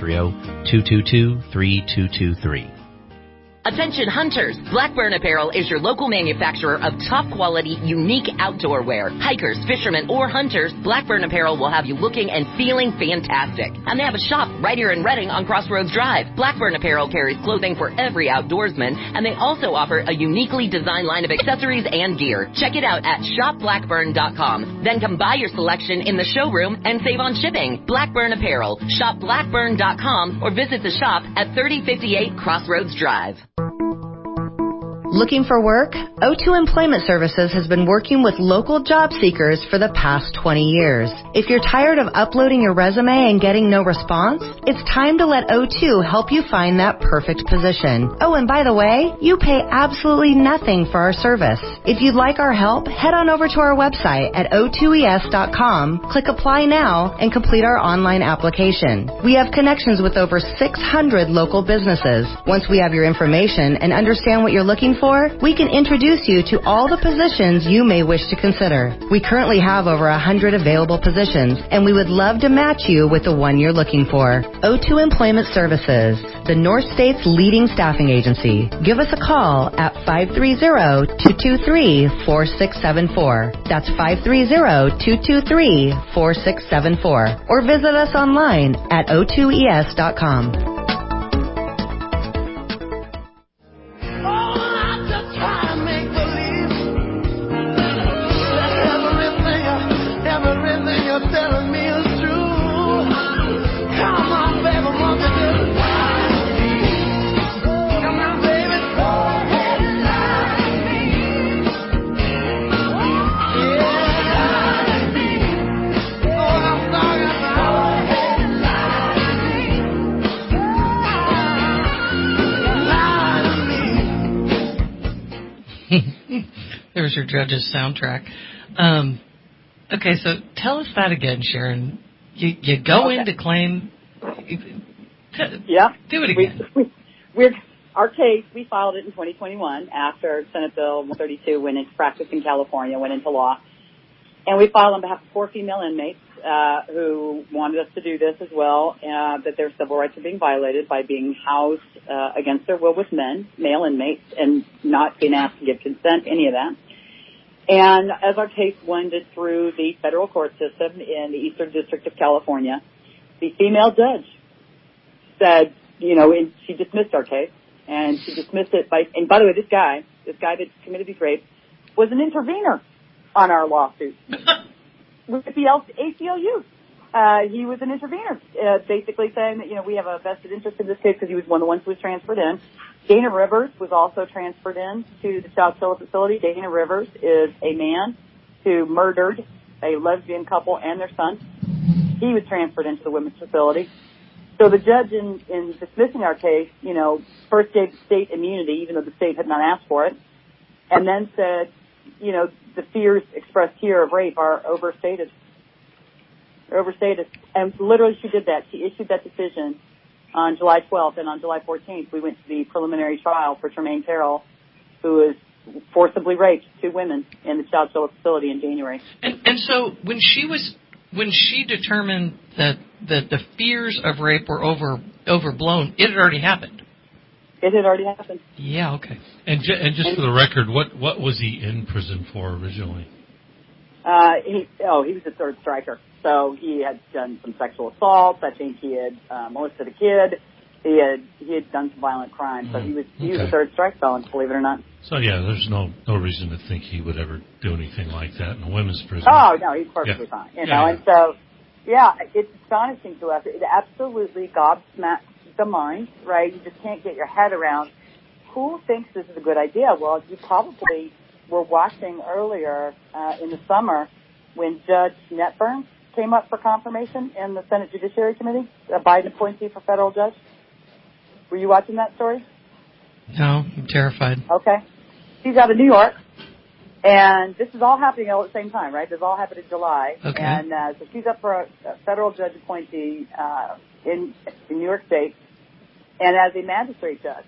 530-222-3223. Attention hunters, Blackburn Apparel is your local manufacturer of top quality, unique outdoor wear. Hikers, fishermen, or hunters, Blackburn Apparel will have you looking and feeling fantastic. And they have a shop right here in Reading on Crossroads Drive. Blackburn Apparel carries clothing for every outdoorsman, and they also offer a uniquely designed line of accessories and gear. Check it out at shopblackburn.com. Then come buy your selection in the showroom and save on shipping. Blackburn Apparel. Shop blackburn.com or visit the shop at 3058 Crossroads Drive. Looking for work? O2 Employment Services has been working with local job seekers for the past 20 years. If you're tired of uploading your resume and getting no response, it's time to let O2 help you find that perfect position. Oh, and by the way, you pay absolutely nothing for our service. If you'd like our help, head on over to our website at o2es.com, click Apply Now, and complete our online application. We have connections with over 600 local businesses. Once we have your information and understand what you're looking for, we can introduce you to all the positions you may wish to consider. We currently have over 100 available positions, and we would love to match you with the one you're looking for. O2 Employment Services, the North State's leading staffing agency. Give us a call at 530-223-4674. That's 530-223-4674. Or visit us online at o2es.com. There's your Judges soundtrack. Okay, so tell us that again, Sharon. You go in to claim. Yeah. Do it again. Our case, we filed it in 2021 after Senate Bill 132 went into practice in California, went into law. And we filed on behalf of 4 female inmates who wanted us to do this as well, that their civil rights are being violated by being housed against their will with men, male inmates, and not being asked to give consent, any of that. And as our case wended through the federal court system in the Eastern District of California, the female judge said, and she dismissed our case, and she dismissed it and by the way, this guy that committed these rapes was an intervener on our lawsuit with the ACLU. He was an intervener, basically saying that, we have a vested interest in this case because he was one of the ones who was transferred in. Dana Rivers was also transferred in to the South Phillips facility. Dana Rivers is a man who murdered a lesbian couple and their son. He was transferred into the women's facility. So the judge in dismissing our case, first gave state immunity, even though the state had not asked for it, and then said, the fears expressed here of rape are overstated. They're overstated. And literally she did that. She issued that decision on July 12th, and on July 14th, we went to the preliminary trial for Tremaine Terrell, who was forcibly raped 2 women in the Child Phillips facility in January. And so when she determined that the fears of rape were overblown, it had already happened. It had already happened. Yeah, okay. And just for the record, what was he in prison for originally? He was a third striker. So he had done some sexual assaults. I think he had molested a kid. He had done some violent crimes. So he was a third strike felon, believe it or not. So yeah, there's no reason to think he would ever do anything like that in a women's prison. Oh no, he's perfectly fine. And so it's astonishing to us. It absolutely gobsmacks the mind, right? You just can't get your head around who thinks this is a good idea. Well, you probably were watching earlier in the summer when Judge Netburn came up for confirmation in the Senate Judiciary Committee, a Biden appointee for federal judge. Were you watching that story? No, I'm terrified. Okay. She's out of New York, and this is all happening all at the same time, right? This all happened in July. Okay. And so she's up for a federal judge appointee in New York State. And as a magistrate judge,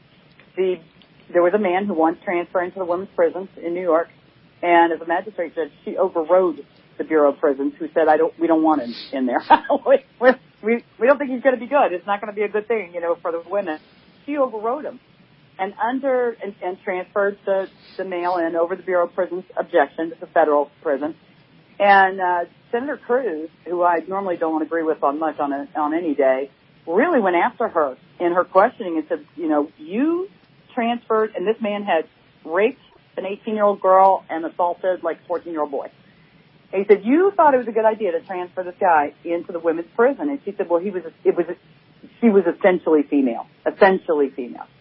there was a man who wanted to transfer into the women's prisons in New York, and as a magistrate judge, she overrode the Bureau of Prisons, who said, we don't want him in there. we don't think he's going to be good. It's not going to be a good thing, for the women. She overrode him and transferred the male in over the Bureau of Prisons' objection to the federal prison. And Senator Cruz, who I normally don't agree with on much on any day, really went after her in her questioning and said, you transferred, and this man had raped an 18-year-old girl and assaulted like a 14-year-old boy. And he said, you thought it was a good idea to transfer this guy into the women's prison. And she said, well, she was essentially female.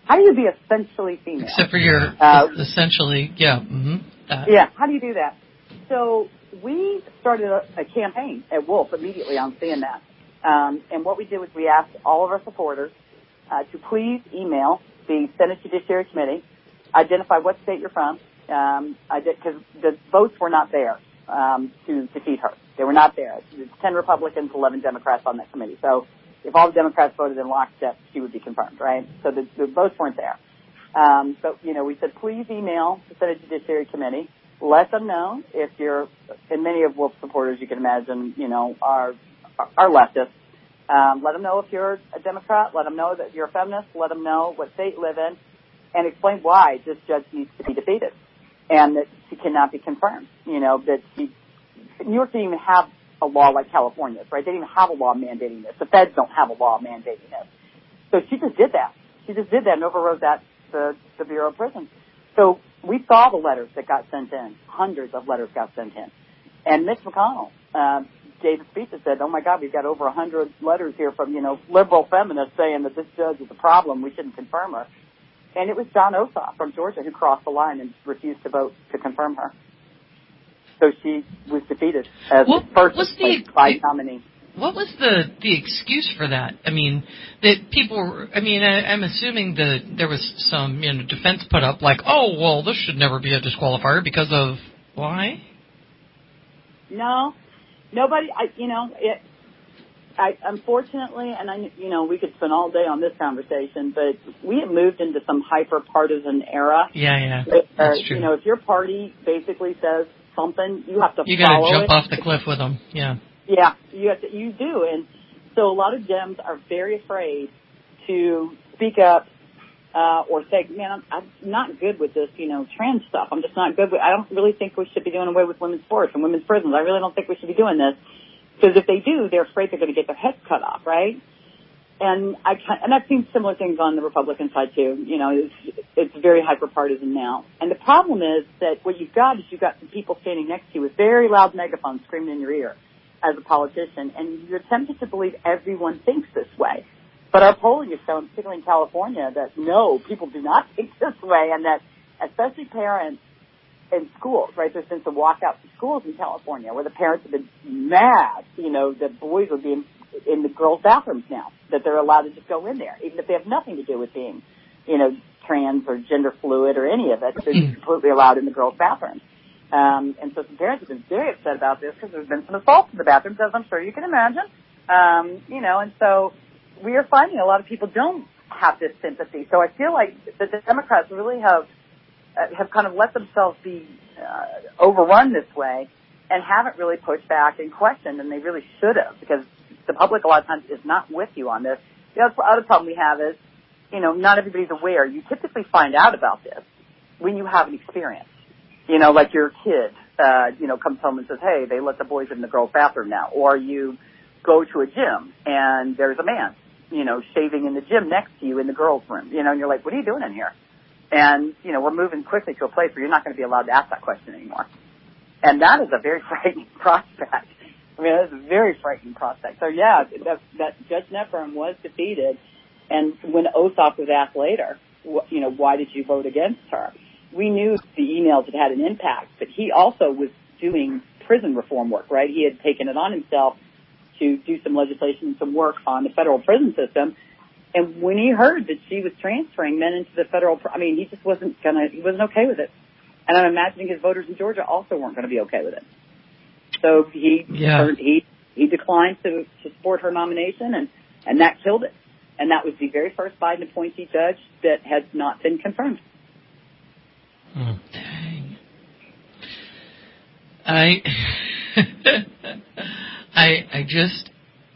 How do you be essentially female? Except for your essentially, yeah. Mm-hmm, yeah, how do you do that? So we started a campaign at Wolf immediately on seeing that. And what we did was we asked all of our supporters to please email the Senate Judiciary Committee, identify what state you're from, because the votes were not there to defeat her. They were not there. There's 10 Republicans, 11 Democrats on that committee. So if all the Democrats voted in lockstep, she would be confirmed, right? So the votes weren't there. So, we said, please email the Senate Judiciary Committee. Let them know if you're, and many of Wolf's supporters, you can imagine, are leftists. Let them know if you're a Democrat. Let them know that you're a feminist. Let them know what state you live in, and explain why this judge needs to be defeated and that she cannot be confirmed. That New York didn't even have a law like California's, right? They didn't even have a law mandating this. The feds don't have a law mandating this. So she just did that. She just did that and overrode that, the Bureau of Prisons. So we saw the letters that got sent in. Hundreds of letters got sent in. And Mitch McConnell gave a speech that said, oh, my God, we've got over 100 letters here from, liberal feminists saying that this judge is a problem. We shouldn't confirm her. And it was Jon Ossoff from Georgia who crossed the line and refused to vote to confirm her. So she was defeated as the first vice nominee. What was the excuse for that? I mean, that people were, I'm assuming that there was some, defense put up like, oh, well, this should never be a disqualifier because of why? No, nobody, unfortunately, and we could spend all day on this conversation, but we have moved into some hyper-partisan era. Yeah. That's true. If your party basically says something, you have to follow it. You got to jump off the cliff with them, yeah. Yeah, you do. And so a lot of Dems are very afraid to speak up or say, man, I'm not good with this, trans stuff. I'm just not good with I don't really think we should be doing away with women's sports and women's prisons. I really don't think we should be doing this. Because if they do, they're afraid they're going to get their heads cut off, right? And I've seen similar things on the Republican side, too. It's very hyper-partisan now. And the problem is that what you've got some people standing next to you with very loud megaphones screaming in your ear as a politician, and you're tempted to believe everyone thinks this way. But our polling has shown, particularly in California, that no, people do not think this way, and that especially parents in schools, right? There's been some walkouts in schools in California where the parents have been mad, that boys would be in the girls' bathrooms now, that they're allowed to just go in there, even if they have nothing to do with being, trans or gender fluid or any of it. They're just completely allowed in the girls' bathrooms. And so some parents have been very upset about this because there's been some assaults in the bathrooms, as I'm sure you can imagine. And so we are finding a lot of people don't have this sympathy. So I feel like the Democrats really have kind of let themselves be overrun this way and haven't really pushed back and questioned, and they really should have, because the public a lot of times is not with you on this. The other problem we have is, not everybody's aware. You typically find out about this when you have an experience. Like your kid, comes home and says, hey, they let the boys in the girls' bathroom now. Or you go to a gym and there's a man, shaving in the gym next to you in the girls' room, and you're like, what are you doing in here? And, we're moving quickly to a place where you're not going to be allowed to ask that question anymore. And that is a very frightening prospect. That is a very frightening prospect. So, yeah, that Judge Netburn was defeated. And when Ossoff was asked later, why did you vote against her? We knew the emails had an impact, but he also was doing prison reform work, right? He had taken it on himself to do some legislation and some work on the federal prison system. And when he heard that she was transferring men into the federal, he just he wasn't okay with it. And I'm imagining his voters in Georgia also weren't going to be okay with it. So he declined to support her nomination, and that killed it. And that was the very first Biden appointee judge that had not been confirmed. Oh, dang. I just,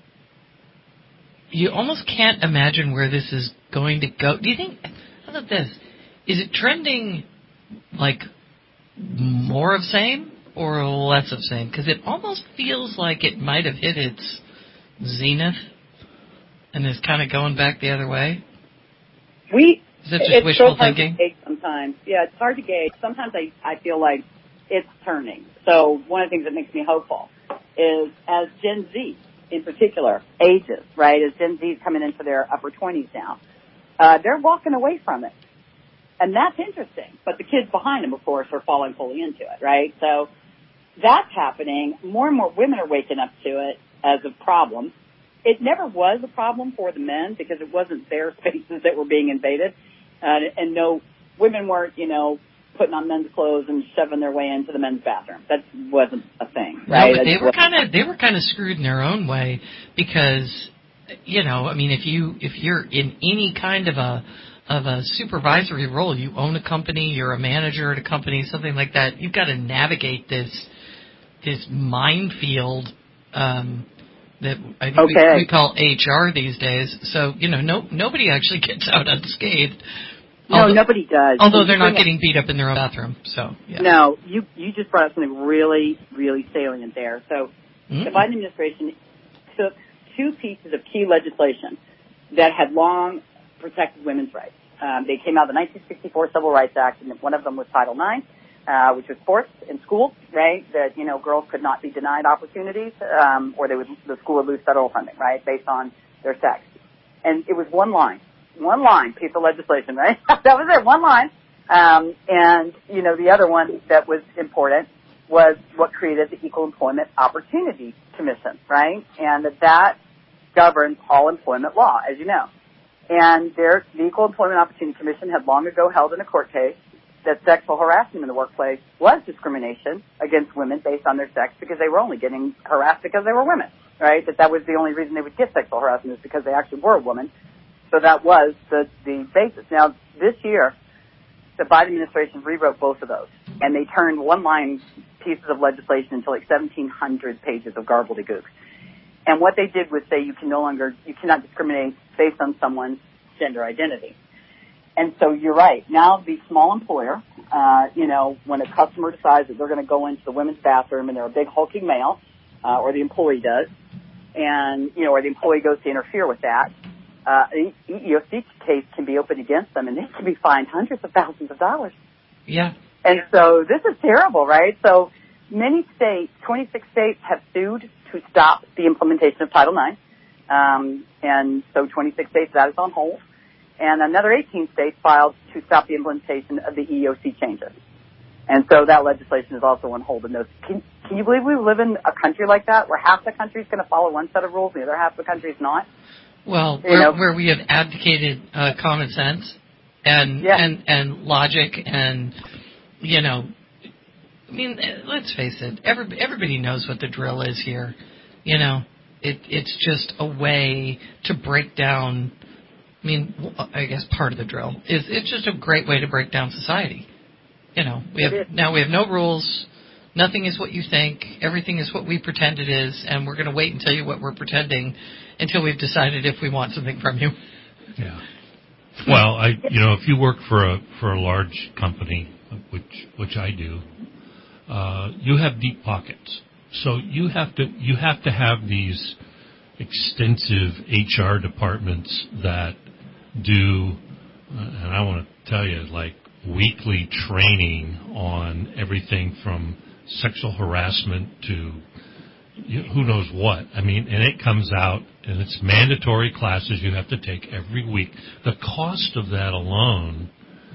you almost can't imagine where this is going to go. Do you think, how about this, is it trending like more of same or less of same? Because it almost feels like it might have hit its zenith and is kind of going back the other way. Is that just wishful thinking? Sometimes. Yeah, it's hard to gauge. Sometimes I feel like it's turning. So one of the things that makes me hopeful is as Gen Z in particular ages, right, as Gen Z is coming into their upper 20s now, they're walking away from it. And that's interesting. But the kids behind them, of course, are falling fully into it, right? So that's happening. More and more women are waking up to it as a problem. It never was a problem for the men because it wasn't their spaces that were being invaded. And no, women weren't, putting on men's clothes and shoving their way into the men's bathroom. That wasn't a thing, right? No, but they were kind of screwed in their own way because, if you're in any kind of a supervisory role, you own a company, you're a manager at a company, something like that, you've got to navigate this minefield that I think we call HR these days. So, nobody actually gets out unscathed. No, nobody does. Although they're not getting beat up in their own bathroom. So, yeah. No, you just brought up something really, really salient there. So the Biden administration took two pieces of key legislation that had long protected women's rights. They came out of the 1964 Civil Rights Act, and one of them was Title IX, which was sports in school, right? That, girls could not be denied opportunities, or the school would lose federal funding, right, based on their sex. And it was one line piece of legislation, right? That was it, one line. And, the other one that was important was what created the Equal Employment Opportunity Commission, right? And that governs all employment law, as you know. And the Equal Employment Opportunity Commission had long ago held in a court case that sexual harassment in the workplace was discrimination against women based on their sex because they were only getting harassed because they were women, right? That was the only reason they would get sexual harassment is because they actually were a woman. So that was the basis. Now, this year, the Biden administration rewrote both of those, and they turned one-line pieces of legislation into like 1,700 pages of gobbledygook. And what they did was say you cannot discriminate based on someone's gender identity. And so you're right. Now the small employer, when a customer decides that they're going to go into the women's bathroom and they're a big hulking male, or the employee does, and, or the employee goes to interfere with that, an EEOC case can be opened against them, and they can be fined hundreds of thousands of dollars. Yeah. And so this is terrible, right? So many states, 26 states, have sued to stop the implementation of Title IX. And so 26 states, that is on hold. And another 18 states filed to stop the implementation of the EEOC changes. And so that legislation is also on hold. And can you believe we live in a country like that, where half the country is going to follow one set of rules and the other half of the country is not? Well, where we have advocated common sense and logic and, let's face it, everybody knows what the drill is here. It's just a way to break down, I guess part of the drill is it's just a great way to break down society. We have no rules. Nothing is what you think. Everything is what we pretend it is, and we're going to wait and tell you what we're pretending until we've decided if we want something from you. Yeah. Well, if you work for a large company, which I do, you have deep pockets. So you have to have these extensive HR departments that do, and I want to tell you, like weekly training on everything from sexual harassment to who knows what. And it comes out, and it's mandatory classes you have to take every week. The cost of that alone,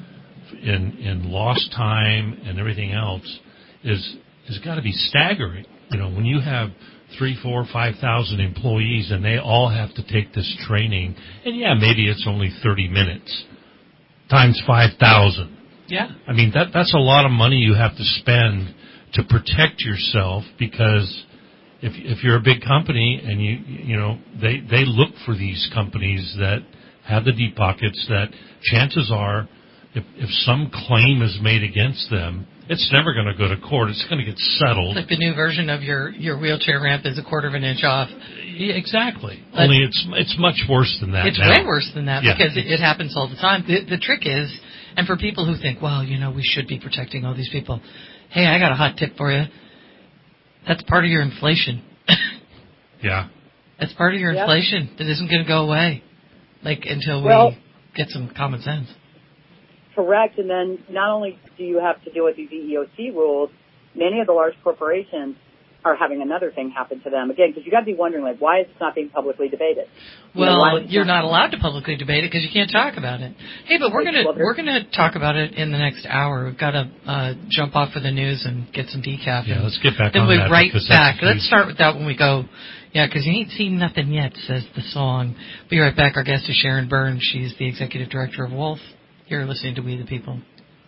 in lost time and everything else, is got to be staggering. When you have 3,000, 4,000, 5,000 employees and they all have to take this training, and maybe it's only 30 minutes times 5,000. Yeah. That's a lot of money you have to spend to protect yourself, because if you're a big company and they look for these companies that have the deep pockets, that chances are if some claim is made against them, it's never going to go to court. It's going to get settled. Like the new version of your wheelchair ramp is a quarter of an inch off. Yeah, exactly. But only it's much worse than that. It's now. way worse than that because it happens all the time. The trick is, and for people who think, well, we should be protecting all these people. Hey, I got a hot tip for you. That's part of your inflation. Yeah. That's part of your inflation that isn't going to go away, until we get some common sense. Correct. And then not only do you have to deal with these EEOC rules, many of the large corporations are having another thing happen to them. Again, because you got to be wondering, like, why is this not being publicly debated? Well, you're not allowed to publicly debate it because you can't talk about it. Hey, but we're gonna talk about it in the next hour. We've got to jump off for the news and get some decaf. Yeah, let's get back then on we'll that. Then we'll right back. Let's start with that when we go. Yeah, because you ain't seen nothing yet, says the song. Be right back. Our guest is Sharon Byrne. She's the executive director of Wolf. You're listening to We the People.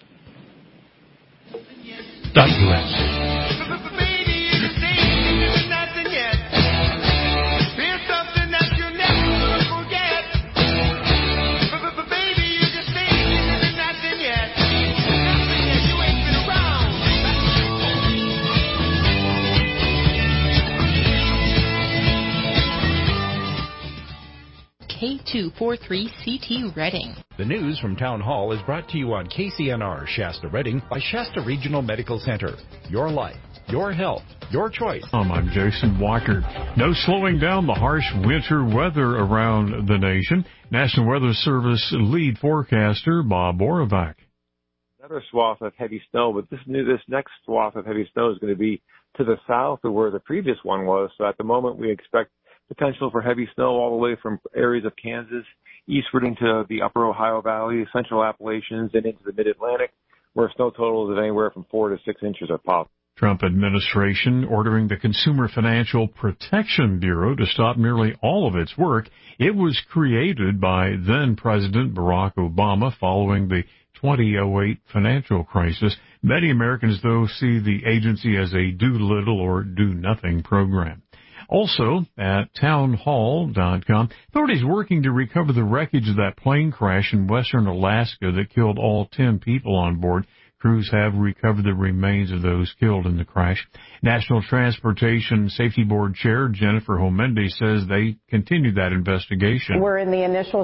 .us. K243CT Reading. The news from Town Hall is brought to you on KCNR Shasta Reading by Shasta Regional Medical Center. Your life, your health, your choice. I'm Jason Walker. No slowing down the harsh winter weather around the nation. National Weather Service lead forecaster Bob Borovac. Another swath of heavy snow, but this next swath of heavy snow is going to be to the south of where the previous one was. So at the moment, we expect potential for heavy snow all the way from areas of Kansas eastward into the upper Ohio Valley, central Appalachians, and into the mid-Atlantic, where snow totals of anywhere from 4 to 6 inches are possible. Trump administration ordering the Consumer Financial Protection Bureau to stop nearly all of its work. It was created by then-President Barack Obama following the 2008 financial crisis. Many Americans, though, see the agency as a do-little or do-nothing program. Also, at townhall.com, authorities working to recover the wreckage of that plane crash in western Alaska that killed all 10 people on board. Crews have recovered the remains of those killed in the crash. National Transportation Safety Board Chair Jennifer Homendy says they continue that investigation. We're in the initial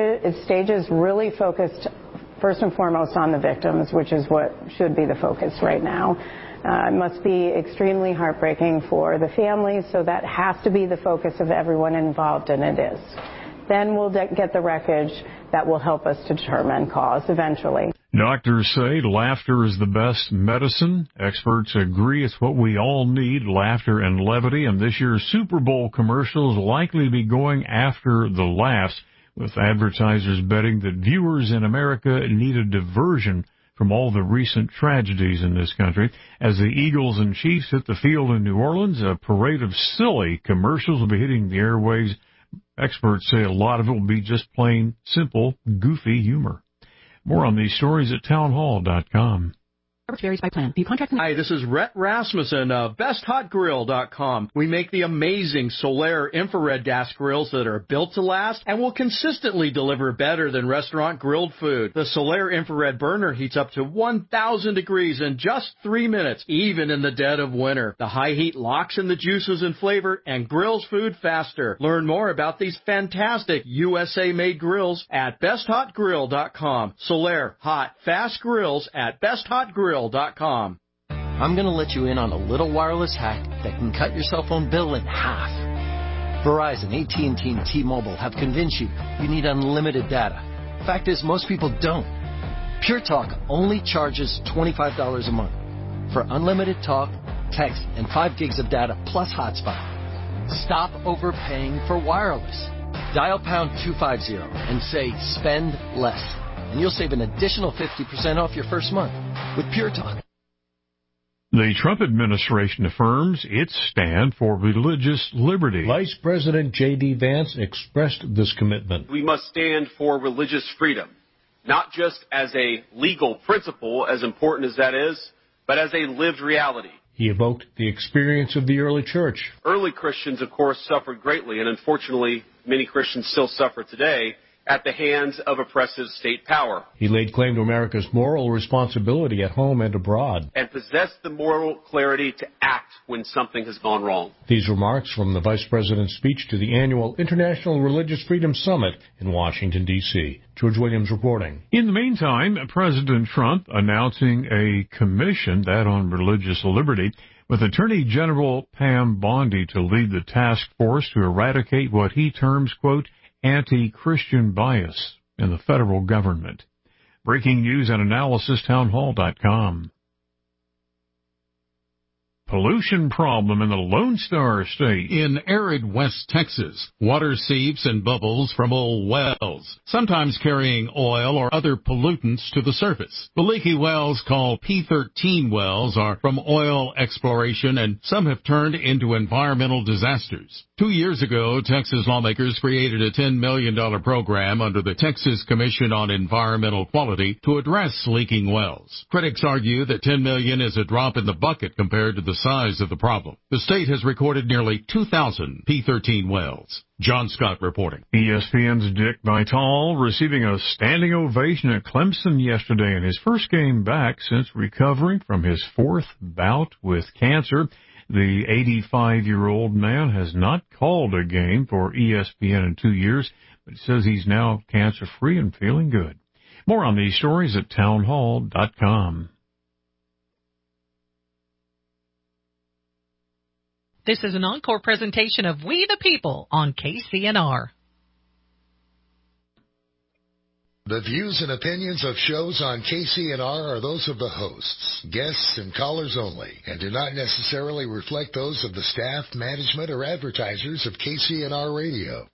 stages really focused first and foremost on the victims, which is what should be the focus right now. It must be extremely heartbreaking for the families, so that has to be the focus of everyone involved, and it is. Then we'll get the wreckage that will help us to determine cause eventually. Doctors say laughter is the best medicine. Experts agree it's what we all need, laughter and levity, and this year's Super Bowl commercials likely be going after the laughs, with advertisers betting that viewers in America need a diversion from all the recent tragedies in this country. As the Eagles and Chiefs hit the field in New Orleans, a parade of silly commercials will be hitting the airwaves. Experts say a lot of it will be just plain, simple, goofy humor. More on these stories at townhall.com. Varies by plan. View contract. Hi, this is Rhett Rasmussen of BestHotGrill.com. We make the amazing Solaire infrared gas grills that are built to last and will consistently deliver better than restaurant grilled food. The Solaire infrared burner heats up to 1,000 degrees in just 3 minutes, even in the dead of winter. The high heat locks in the juices and flavor and grills food faster. Learn more about these fantastic USA-made grills at BestHotGrill.com. Solaire, hot, fast grills at BestHotGrill.com. I'm going to let you in on a little wireless hack that can cut your cell phone bill in half. Verizon, AT&T, and T-Mobile have convinced you need unlimited data. Fact is, most people don't. Pure Talk only charges $25 a month for unlimited talk, text, and 5 gigs of data plus hotspot. Stop overpaying for wireless. Dial pound 250 and say spend less, and you'll save an additional 50% off your first month with Pure Talk. The Trump administration affirms its stand for religious liberty. Vice President J.D. Vance expressed this commitment. We must stand for religious freedom, not just as a legal principle, as important as that is, but as a lived reality. He evoked the experience of the early church. Early Christians, of course, suffered greatly, and unfortunately, many Christians still suffer today at the hands of oppressive state power. He laid claim to America's moral responsibility at home and abroad, and possessed the moral clarity to act when something has gone wrong. These remarks from the Vice President's speech to the annual International Religious Freedom Summit in Washington, D.C. George Williams reporting. In the meantime, President Trump announcing a commission that on religious liberty, with Attorney General Pam Bondi to lead the task force to eradicate what he terms, quote, anti-Christian bias in the federal government. Breaking news and analysis, townhall.com. pollution problem in the Lone Star State. In arid West Texas, water seeps and bubbles from old wells, sometimes carrying oil or other pollutants to the surface. The leaky wells, called P13 wells, are from oil exploration, and some have turned into environmental disasters. 2 years ago, Texas lawmakers created a $10 million program under the Texas Commission on Environmental Quality to address leaking wells. Critics argue that $10 million is a drop in the bucket compared to the size of the problem. The state has recorded nearly 2,000 P13 wells. John Scott reporting. ESPN's Dick Vitale receiving a standing ovation at Clemson yesterday in his first game back since recovering from his fourth bout with cancer. The 85-year-old man has not called a game for ESPN in 2 years, but he says he's now cancer-free and feeling good. More on these stories at townhall.com. This is an encore presentation of We the People on KCNR. The views and opinions of shows on KCNR are those of the hosts, guests, and callers only, and do not necessarily reflect those of the staff, management, or advertisers of KCNR Radio.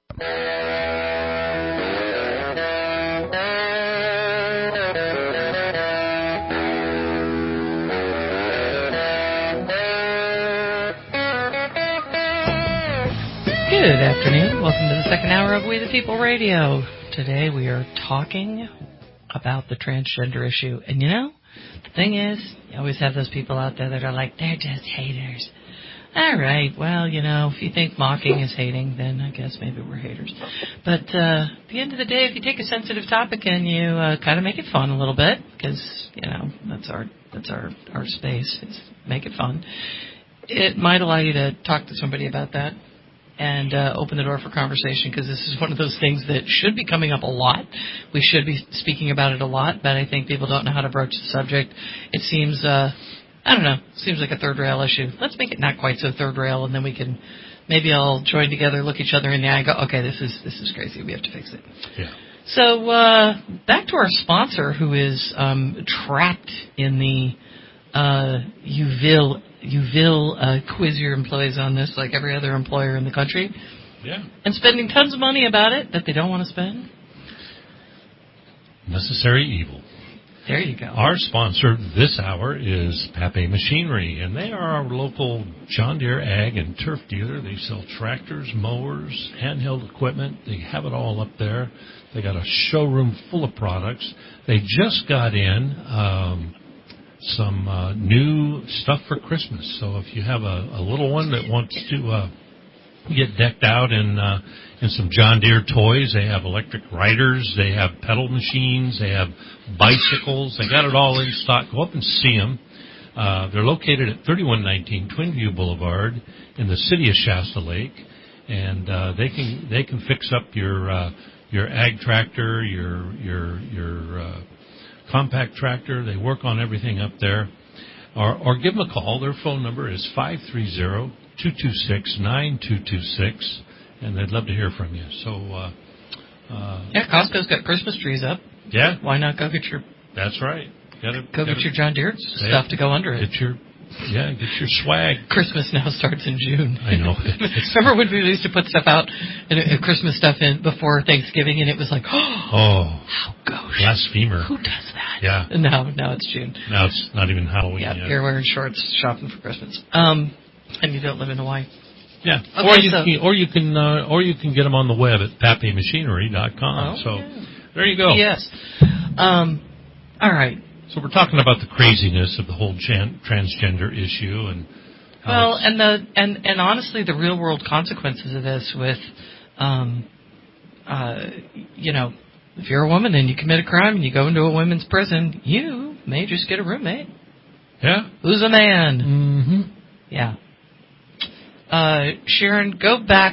Good afternoon. Welcome to the second hour of We the People Radio. Today we are talking about the transgender issue. And you know, the thing is, you always have those people out there that are like, they're just haters. All right, well, you know, if you think mocking is hating, then I guess maybe we're haters. But at the end of the day, if you take a sensitive topic and you kind of make it fun a little bit, because, you know, that's our space, is make it fun, it might allow you to talk to somebody about that and open the door for conversation, because this is one of those things that should be coming up a lot. We should be speaking about it a lot, but I think people don't know how to broach the subject. It seems, I don't know, seems like a third rail issue. Let's make it not quite so third rail, and then we can maybe all join together, look each other in the eye, and go, okay, this is crazy. We have to fix it. Yeah. So back to our sponsor, who is trapped in the Uville quiz your employees on this, like every other employer in the country. Yeah. And spending tons of money about it that they don't want to spend. Necessary evil. There you go. Our sponsor this hour is Pape Machinery, and they are our local John Deere ag and turf dealer. They sell tractors, mowers, handheld equipment. They have it all up there. They got a showroom full of products. They just got in some new stuff for Christmas. So if you have a little one that wants to get decked out in some John Deere toys, they have electric riders, they have pedal machines, they have bicycles. They got it all in stock. Go up and see them. They're located at 3119 Twinview Boulevard in the city of Shasta Lake, and they can fix up your ag tractor, your compact tractor. They work on everything up there. Or give them a call. Their phone number is 530-226-9226, and they'd love to hear from you. So, yeah, Costco's got Christmas trees up. Yeah. Why not go get your... That's right. Go get your John Deere stuff to go under it. Get your swag. Christmas now starts in June. I know. Remember when we used to put stuff out, Christmas stuff in before Thanksgiving, and it was like, oh, how gauche. Blasphemer. Who does that? Yeah. Now it's June. Now it's not even Halloween yet. You're wearing shorts shopping for Christmas. And you don't live in Hawaii. Yeah. Okay, or you can get them on the web at papemachinery.com. Oh, so yeah. there you go. Yes. All right. So we're talking about the craziness of the whole transgender issue, and and honestly, the real world consequences of this with, if you're a woman and you commit a crime and you go into a women's prison, you may just get a roommate. Yeah. Who's a man? Mm-hmm. Yeah. Sharon, go back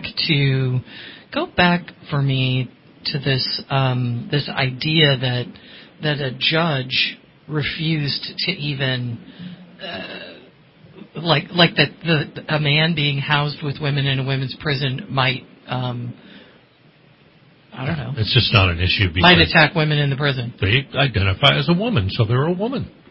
for me to this this idea that a judge refused to even like that a man being housed with women in a women's prison might I don't know. It's just not an issue because might attack women in the prison. They identify as a woman, so they're a woman.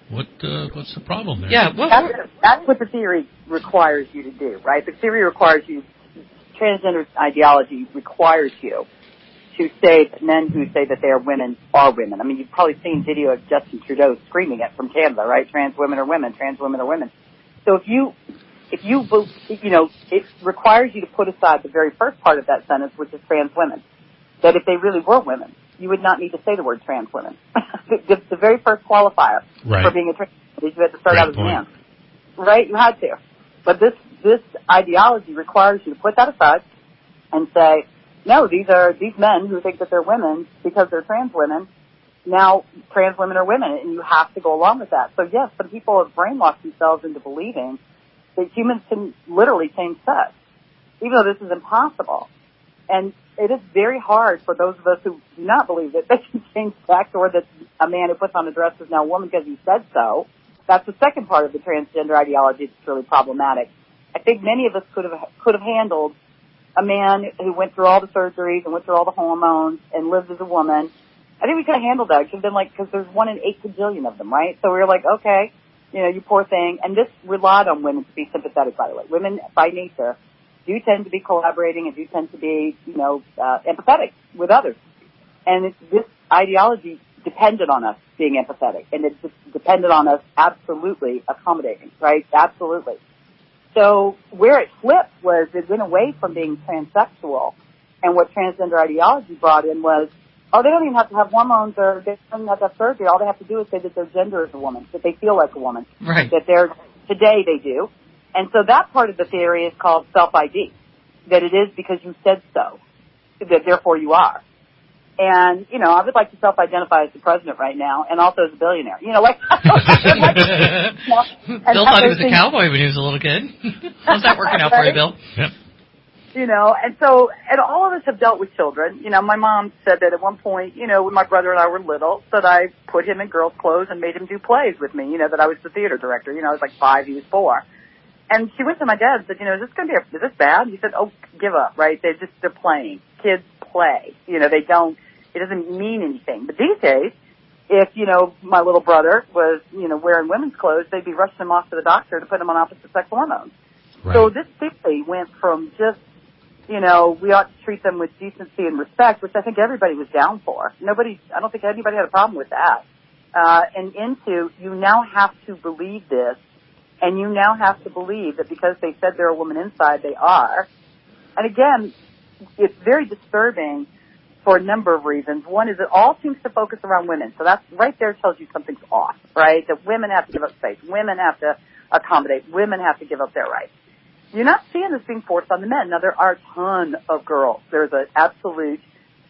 What's the problem there? Yeah, that's what the theory requires you to do, right? The theory requires you, transgender ideology requires you to say that men who say that they are women. I mean, you've probably seen video of Justin Trudeau screaming it from Canada, right? Trans women are women. Trans women are women. So if you know, it requires you to put aside the very first part of that sentence, which is trans women. That if they really were women, you would not need to say the word trans women. the very first qualifier for being a trans woman is you had to start out as a man. Right? You had to. But this ideology requires you to put that aside and say, no, these men who think that they're women because they're trans women. Now, trans women are women, and you have to go along with that. So, yes, some people have brainwashed themselves into believing that humans can literally change sex, even though this is impossible. And it is very hard for those of us who do not believe that they can change sex, or that a man who puts on a dress is now a woman because he said so. That's the second part of the transgender ideology that's really problematic. I think many of us could have handled a man who went through all the surgeries and went through all the hormones and lived as a woman. I think we could have handled that. It could have been because there's 1 in 8 gajillion of them, right? So we were like, okay, you poor thing. And this relied on women to be sympathetic, by the way. Women, by nature, do tend to be collaborating and do tend to be, empathetic with others. And this ideology depended on us being empathetic, and it depended on us absolutely accommodating, right? Absolutely. So where it flipped was it went away from being transsexual, and what transgender ideology brought in was, they don't even have to have hormones, or they don't have to have surgery. All they have to do is say that their gender is a woman, that they feel like a woman. Right. That today they do. And so that part of the theory is called self-ID, that it is because you said so, that therefore you are. And, I would like to self-identify as the president right now, and also as a billionaire. Bill thought he was a cowboy when he was a little kid. How's that working out for you, Bill? Yep. And all of us have dealt with children. My mom said that at one point, when my brother and I were little, that I put him in girls' clothes and made him do plays with me, that I was the theater director. I was like 5, he was 4. And she went to my dad and said, is this bad? He said, give up, right? They're playing. Kids play. It doesn't mean anything. But these days, if, my little brother was, wearing women's clothes, they'd be rushing him off to the doctor to put him on opposite sex hormones. Right. So this theory went from just, we ought to treat them with decency and respect, which I think everybody was down for. I don't think anybody had a problem with that. And into, you now have to believe this, and you now have to believe that because they said they're a woman inside, they are. And again, it's very disturbing for a number of reasons. One is it all seems to focus around women. So that's right there tells you something's off, right? That women have to give up space. Women have to accommodate. Women have to give up their rights. You're not seeing this being forced on the men. Now, there are a ton of girls. There's an absolute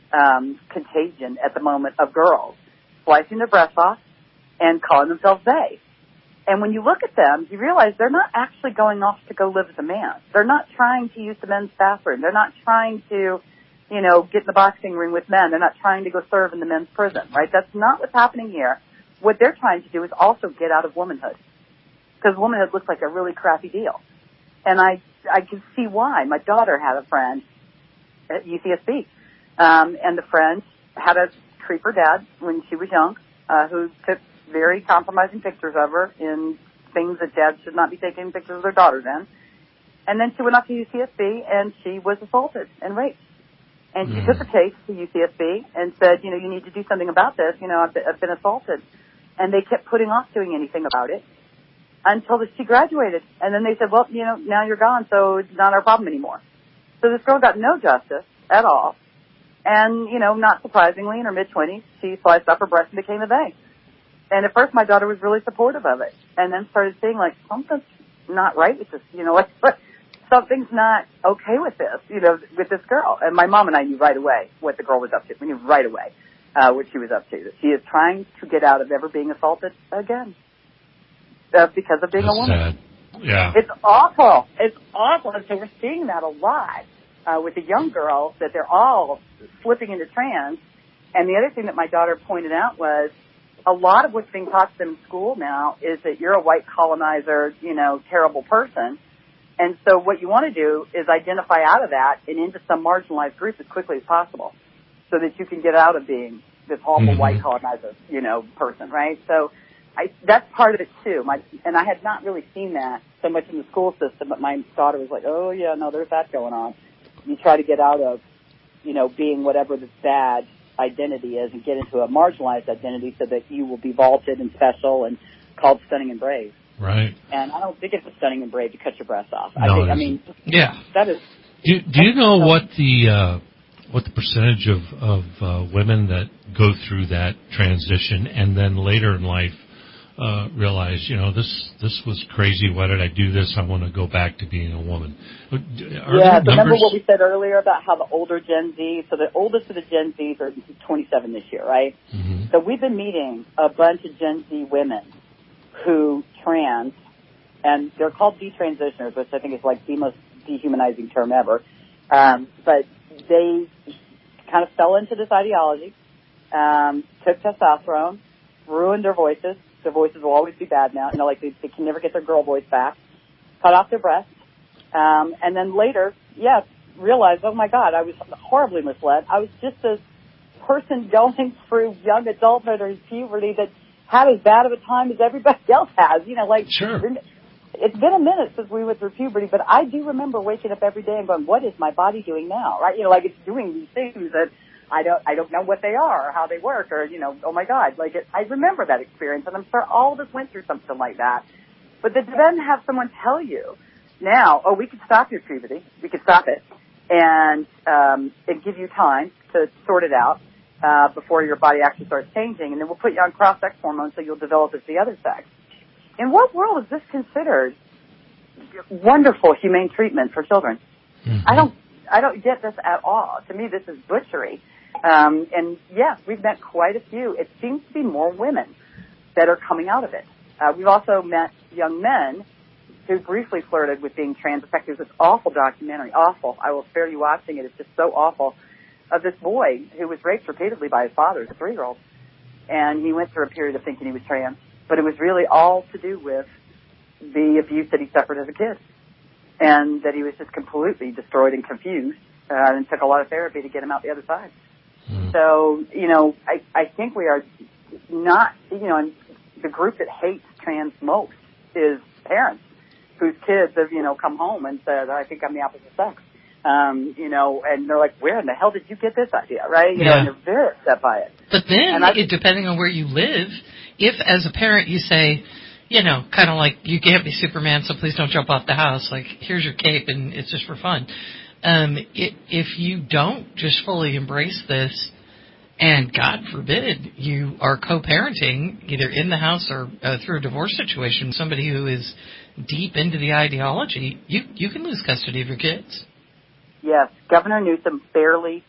contagion at the moment of girls slicing their breasts off and calling themselves they. And when you look at them, you realize they're not actually going off to go live as a man. They're not trying to use the men's bathroom. They're not trying to, get in the boxing ring with men. They're not trying to go serve in the men's prison, right? That's not what's happening here. What they're trying to do is also get out of womanhood, because womanhood looks like a really crappy deal. And I can see why. My daughter had a friend at UCSB, and the friend had a creeper dad when she was young, who took very compromising pictures of her in things that dads should not be taking pictures of their daughters in. And then she went off to UCSB, and she was assaulted and raped. And she took her case to UCSB and said, you need to do something about this. I've been assaulted. And they kept putting off doing anything about it until she graduated. And then they said, well, now you're gone, so it's not our problem anymore. So this girl got no justice at all. And, not surprisingly, in her mid-20s, she sliced up her breast and became a they. And at first, my daughter was really supportive of it, and then started seeing, something's not right with this, something's not okay with this, with this girl. And my mom and I knew right away what the girl was up to. We knew right away what she was up to. That she is trying to get out of ever being assaulted again because of being a woman. Sad. Yeah. It's awful. It's awful. And so we're seeing that a lot with the young girls, that they're all slipping into trans. And the other thing that my daughter pointed out was, a lot of what's being taught to them in school now is that you're a white colonizer, terrible person. And so what you want to do is identify out of that and into some marginalized group as quickly as possible, so that you can get out of being this awful white colonizer, person, right? So that's part of it too. And I had not really seen that so much in the school system, but my daughter was like, oh yeah, no, there's that going on. You try to get out of, being whatever this bad identity is and get into a marginalized identity so that you will be vaulted and special and called stunning and brave. Right. And I don't think it's stunning and brave to cut your breasts off. No, Yeah. That is. Do you know what the percentage of women that go through that transition and then later in life realize, this was crazy. Why did I do this? I want to go back to being a woman. Remember what we said earlier about how the older Gen Z, so the oldest of the Gen Zs are 27 this year, right? Mm-hmm. So we've been meeting a bunch of Gen Z women who trans, and they're called detransitioners, which I think is like the most dehumanizing term ever. But they kind of fell into this ideology, took testosterone, ruined their voices. Their voices will always be bad now. They can never get their girl voice back. Cut off their breasts. And then later, realized, oh my God, I was horribly misled. I was just a person going through young adulthood or puberty that had as bad of a time as everybody else has. Sure. It's been a minute since we went through puberty, but I do remember waking up every day and going, what is my body doing now? Right? It's doing these things that I don't know what they are or how they work or, oh my God. I remember that experience, and I'm sure all of us went through something like that. But to then have someone tell you now, we could stop your puberty, we could stop it, and give you time to sort it out before your body actually starts changing, and then we'll put you on cross-sex hormones so you'll develop as the other sex. In what world is this considered wonderful, humane treatment for children? Mm-hmm. I don't get this at all. To me, this is butchery. And yes, we've met quite a few. It seems to be more women that are coming out of it. We've also met young men who briefly flirted with being trans. In fact, there's this awful documentary, awful. I will spare you watching it. It's just so awful, of this boy who was raped repeatedly by his father, a 3-year-old. And he went through a period of thinking he was trans. But it was really all to do with the abuse that he suffered as a kid. And that he was just completely destroyed and confused, and took a lot of therapy to get him out the other side. Mm. So, I think we are not, and the group that hates trans most is parents whose kids have, come home and said, I think I'm the opposite sex. And they're like, where in the hell did you get this idea, right? And they're very upset by it. But then, depending on where you live, if as a parent you say, kind of like, you can't be Superman, so please don't jump off the house, like, here's your cape and it's just for fun. If you don't just fully embrace this, and God forbid you are co-parenting, either in the house or through a divorce situation, somebody who is deep into the ideology, you can lose custody of your kids. Yes, Governor Newsom barely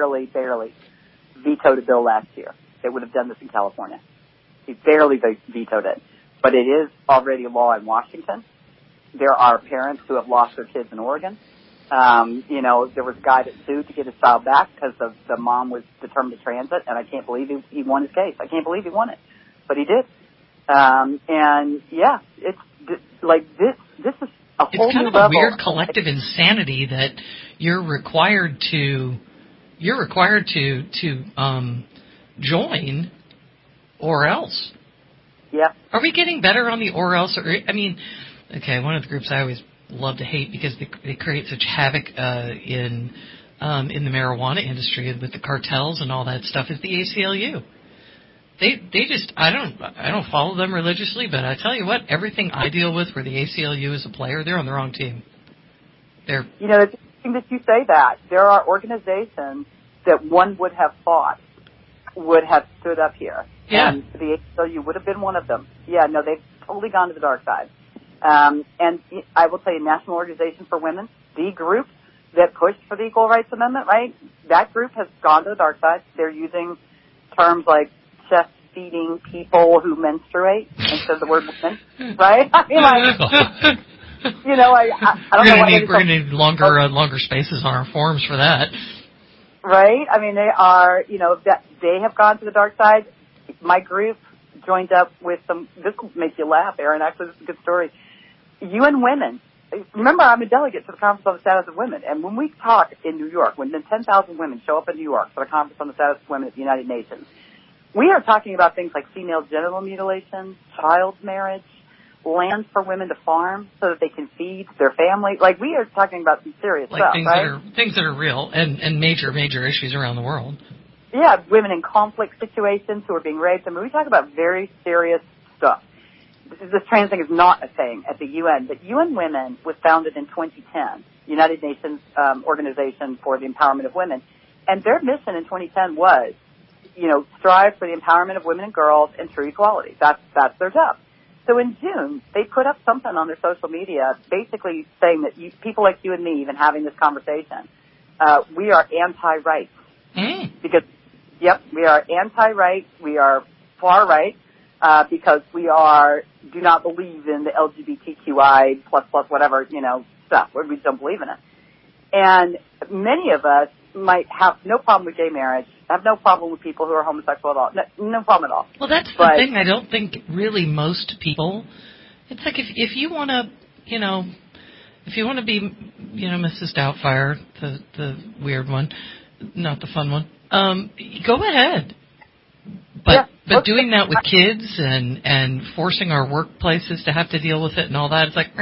vetoed a bill last year that would have done this in California. He barely vetoed it. But it is already law in Washington. There are parents who have lost their kids in Oregon. There was a guy that sued to get his child back because the mom was determined to transit, and I can't believe he won his case. I can't believe he won it. But he did. It's like this is a whole new level. It's kind of a weird collective insanity that you're required to join or else. Yeah. Are we getting better on the or else? One of the groups I always love to hate because they create such havoc in the marijuana industry and with the cartels and all that stuff is the ACLU. They just I don't follow them religiously, but I tell you what, everything I deal with where the ACLU is a player, they're on the wrong team. It's interesting that you say that. There are organizations that one would have thought would have stood up here. Yeah. And the ACLU would have been one of them. Yeah, no, they've totally gone to the dark side. And I will tell you, National Organization for Women, the group that pushed for the Equal Rights Amendment, right? That group has gone to the dark side. They're using terms like chest-feeding people who menstruate instead of the word women, right? I mean, I don't know. We're going to need longer spaces on our forums for that. Right? I mean, they are, they have gone to the dark side. My group joined up with this will make you laugh, Aaron. Actually, this is a good story. UN Women. Remember, I'm a delegate to the Conference on the Status of Women. And when we talk in New York, when 10,000 women show up in New York for the Conference on the Status of Women at the United Nations, We are talking about things like female genital mutilation, child marriage, land for women to farm so that they can feed their family. Like, we are talking about some serious stuff, right? Things that are real and major issues around the world. Yeah, women in conflict situations who are being raped. I mean, we talk about very serious stuff. This trans thing is not a thing at the UN, but UN Women was founded in 2010, United Nations Organization for the Empowerment of Women. And their mission in 2010 was, strive for the empowerment of women and girls and true equality. That's their job. So in June, they put up something on their social media basically saying that people like you and me, even having this conversation, we are anti-right. Because, we are anti-right, we are far right, because we do not believe in the LGBTQI plus whatever, stuff. We don't believe in it. And many of us might have no problem with gay marriage, have no problem with people who are homosexual at all. No problem at all. Well, that's the thing. I don't think really most people, it's like if you want to, if you want to be, Mrs. Doubtfire, the weird one, not the fun one, go ahead. But doing that with kids and forcing our workplaces to have to deal with it and all that, it's like,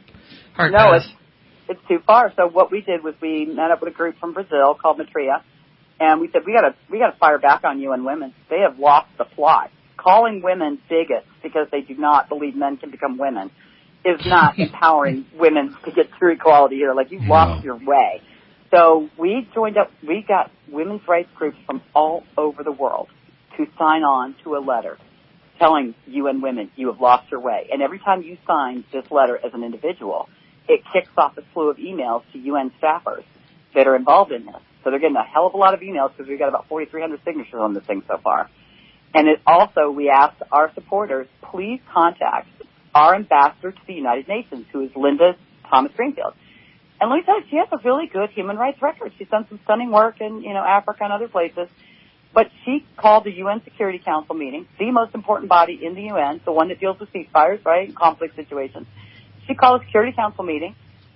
hard pass. It's too far. So what we did was we met up with a group from Brazil called Matria, and we said we gotta fire back on UN Women. They have lost the plot. Calling women bigots because they do not believe men can become women is not empowering women to get true equality here. Like, you've lost your way. So we joined up. We got women's rights groups from all over the world to sign on to a letter telling UN Women you have lost your way. And every time you sign this letter as an individual, it kicks off a slew of emails to UN staffers that are involved in this. So they're getting a hell of a lot of emails because we've got about 4,300 signatures on this thing so far. And it also, we asked our supporters, please contact our ambassador to the United Nations, who is Linda Thomas Greenfield. And let me tell you, she has a really good human rights record. She's done some stunning work in, Africa and other places. But she called the UN Security Council meeting, the most important body in the UN, the one that deals with ceasefires, right, and conflict situations. She called a Security Council meeting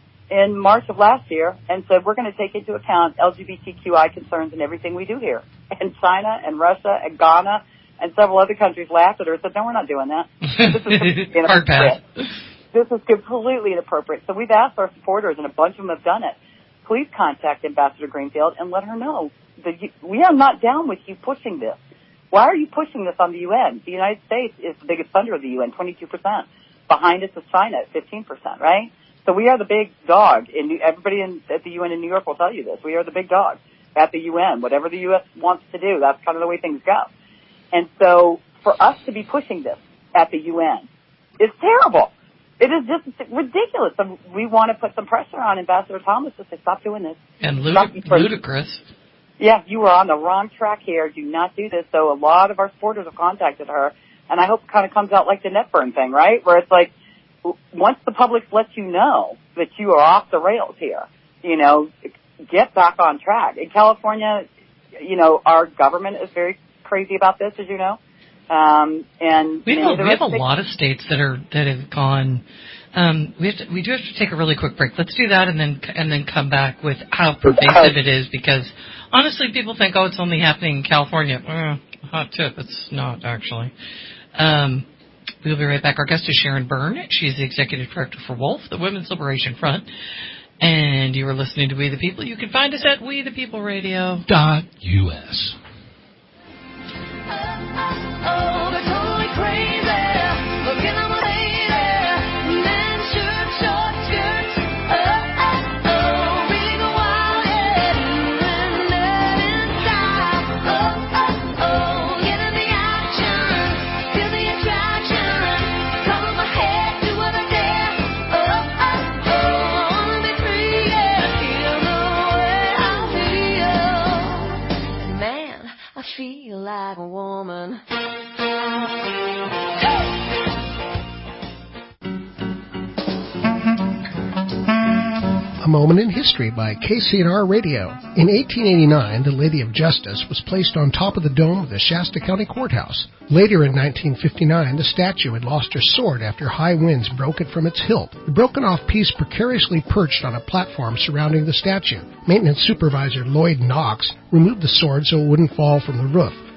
in March of last year and said, we're going to take into account LGBTQI concerns in everything we do here. And China and Russia and Ghana and several other countries laughed at her and said, no, we're not doing that. This is inappropriate. This is completely inappropriate. So we've asked our supporters, and a bunch of them have done it, please contact Ambassador Greenfield and let her know that we are not down with you pushing this. Why are you pushing this on the UN? The United States is the biggest funder of the UN, 22%. Behind us is China at 15%, right? So we are the big dog. Everybody at the UN in New York will tell you this. We are the big dog at the UN. Whatever the U.S. wants to do, that's kind of the way things go. And so for us to be pushing this at the UN is terrible. It is just ridiculous. So we want to put some pressure on Ambassador Thomas to say, stop doing this. And ludicrous. Yeah, you are on the wrong track here. Do not do this. So a lot of our supporters have contacted her, and I hope it kind of comes out like the Netburn thing, right? Where it's like, once the public lets you know that you are off the rails here, get back on track. In California, our government is very crazy about this, as you know. And we have a lot of states that have gone. We do have to take a really quick break. Let's do that and then come back with how pervasive it is, because honestly, people think, it's only happening in California. Hot tip, it's not actually. We'll be right back. Our guest is Sharon Byrne. She's the executive director for WOLF, the Women's Liberation Front. And you are listening to We the People. You can find us at WeThePeopleRadio.us. Feel like a woman. A Moment in History by KCNR Radio. In 1889, the Lady of Justice was placed on top of the dome of the Shasta County Courthouse. Later in 1959, the statue had lost her sword after high winds broke it from its hilt. The broken-off piece precariously perched on a platform surrounding the statue. Maintenance supervisor Lloyd Knox removed the sword so it wouldn't fall from the roof.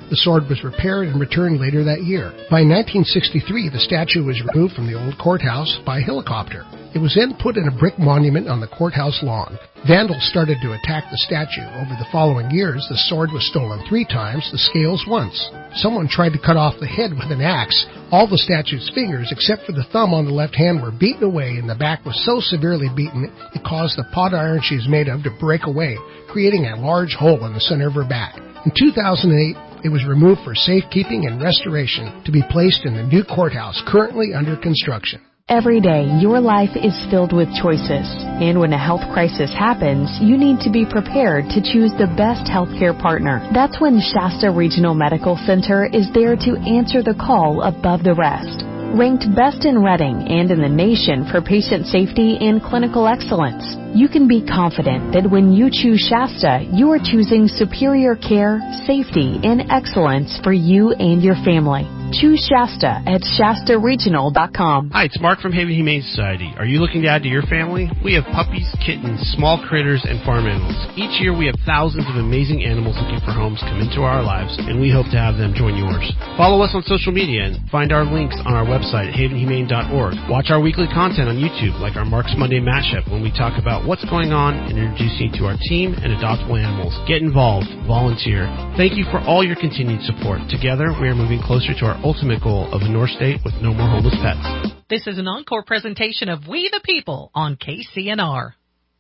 The sword was repaired and returned later that year. By 1963, the statue was removed from the old courthouse by helicopter. It was then put in a brick monument on the courthouse lawn. Vandals started to attack the statue. Over the following years, the sword was stolen 3 times, the scales once. Someone tried to cut off the head with an axe. All the statue's fingers, except for the thumb on the left hand, were beaten away, and the back was so severely beaten it caused the pot iron she is made of to break away, creating a large hole in the center of her back. In 2008, it was removed for safekeeping and restoration to be placed in the new courthouse currently under construction. Every day, your life is filled with choices. And when a health crisis happens, you need to be prepared to choose the best healthcare partner. That's when Shasta Regional Medical Center is there to answer the call above the rest. Ranked best in Redding and in the nation for patient safety and clinical excellence, you can be confident that when you choose Shasta, you are choosing superior care, safety, and excellence for you and your family. Choose Shasta at ShastaRegional.com. Hi, it's Mark from Haven Humane Society. Are you looking to add to your family? We have puppies, kittens, small critters, and farm animals. Each year we have thousands of amazing animals looking for homes come into our lives, and we hope to have them join yours. Follow us on social media and find our links on our website at havenhumane.org. Watch our weekly content on YouTube, like our Mark's Monday Mashup, when we talk about what's going on and introduce you to our team and adoptable animals. Get involved. Volunteer. Thank you for all your continued support. Together, we are moving closer to our ultimate goal of a North State with no more homeless pets. This is an encore presentation of We the People on KCNR.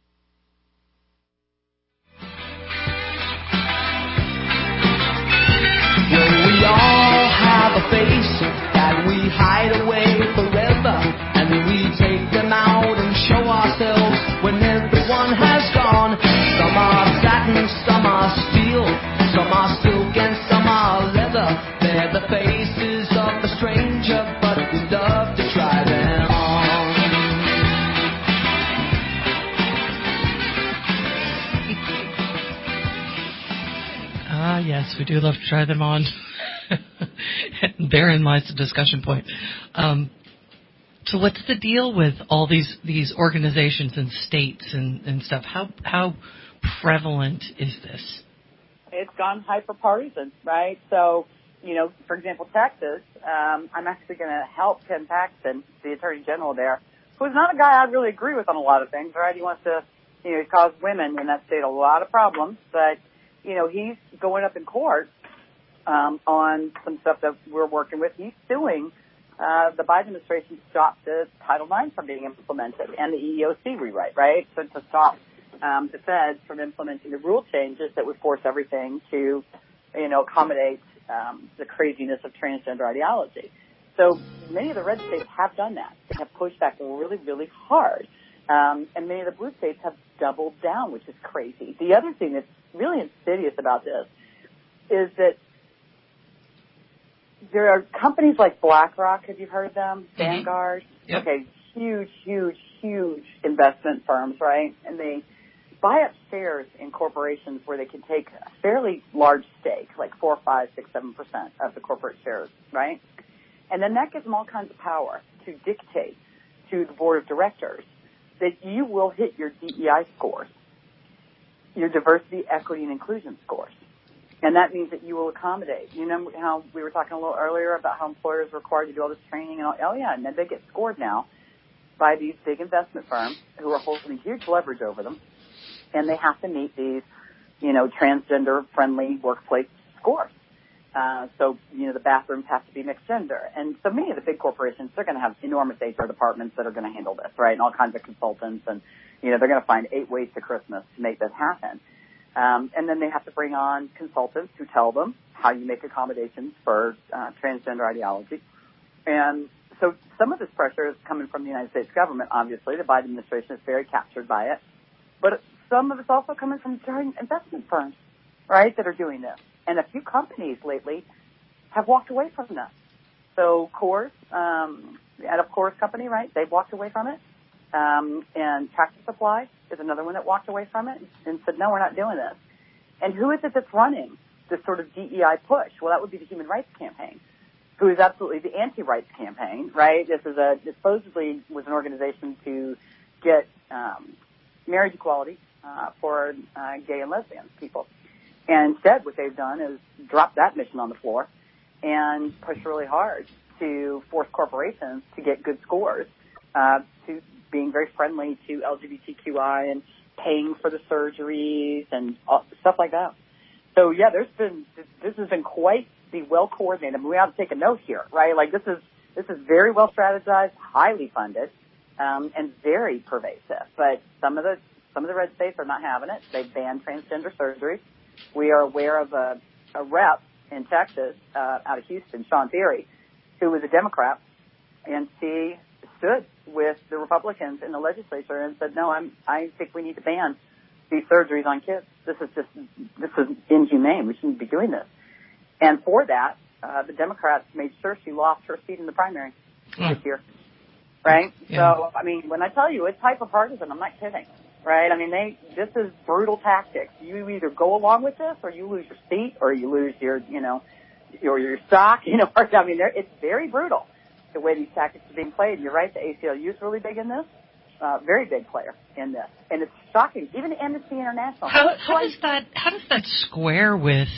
Well, we all have a face that we hide away forever, and we take them out and show ourselves when everyone has gone. Some are satin, some are steel, some are silk, and some are leather. They're the faces of the stranger, but we love to try them on. Ah, yes, we do love to try them on. Therein lies the discussion point. So what's the deal with all these organizations and states and stuff? How prevalent is this? It's gone hyper-partisan, right? So, for example, Texas, I'm actually going to help Ken Paxton, the Attorney General there, who's not a guy I really agree with on a lot of things, right? He wants to, cause women in that state a lot of problems, but, he's going up in court on some stuff that we're working with. He's suing the Biden administration to stop the Title IX from being implemented and the EEOC rewrite, right? So to stop the feds from implementing the rule changes that would force everything to, accommodate the craziness of transgender ideology. So many of the red states have done that. They have pushed back really, really hard. And many of the blue states have doubled down, which is crazy. The other thing that's really insidious about this is that there are companies like BlackRock, have you heard of them? Vanguard? Yep. Okay, huge investment firms, right? And they buy up shares in corporations where they can take a fairly large stake, like 4, 5, 6, 7% of the corporate shares, right? And then that gives them all kinds of power to dictate to the board of directors that you will hit your DEI scores, your diversity, equity, and inclusion scores. And that means that you will accommodate. You know how we were talking a little earlier about how employers are required to do all this training and all, oh yeah, and then they get scored now by these big investment firms who are holding huge leverage over them, and they have to meet these, transgender-friendly workplace scores. So, the bathrooms have to be mixed gender. And so many of the big corporations, they're going to have enormous HR departments that are going to handle this, right, and all kinds of consultants. And, they're going to find 8 ways to Christmas to make this happen. And then they have to bring on consultants who tell them how you make accommodations for transgender ideology. And so some of this pressure is coming from the United States government, obviously. The Biden administration is very captured by it. But some of it's also coming from certain investment firms, right, that are doing this. And a few companies lately have walked away from this. So Coors, out of Coors Company, right, they've walked away from it. And Tractor Supply is another one that walked away from it and said, no, we're not doing this. And who is it that's running this sort of DEI push? Well, that would be the Human Rights Campaign, who is absolutely the anti-rights campaign, right? This is supposedly was an organization to get marriage equality for gay and lesbian people. And instead, what they've done is drop that mission on the floor and push really hard to force corporations to get good scores, to being very friendly to LGBTQI and paying for the surgeries and stuff like that. So yeah, this has been quite the well coordinated. I mean, we have to take a note here, right? Like this is very well strategized, highly funded, and very pervasive. But some of the red states are not having it. They've banned transgender surgery. We are aware of a rep in Texas, out of Houston, Sean Theory, who was a Democrat, and she stood with the Republicans in the legislature and said, no, I think we need to ban these surgeries on kids. This is inhumane. We shouldn't be doing this. And for that, the Democrats made sure she lost her seat in the primary this year. Right? Yeah. So, I mean, when I tell you it's hyper-partisan, I'm not kidding. Right? I mean, this is brutal tactics. You either go along with this or you lose your seat or you lose your stock, I mean, it's very brutal the way these tactics are being played. You're right. The ACLU is really big in this. Very big player in this. And it's shocking. Even Amnesty International. How does that square with,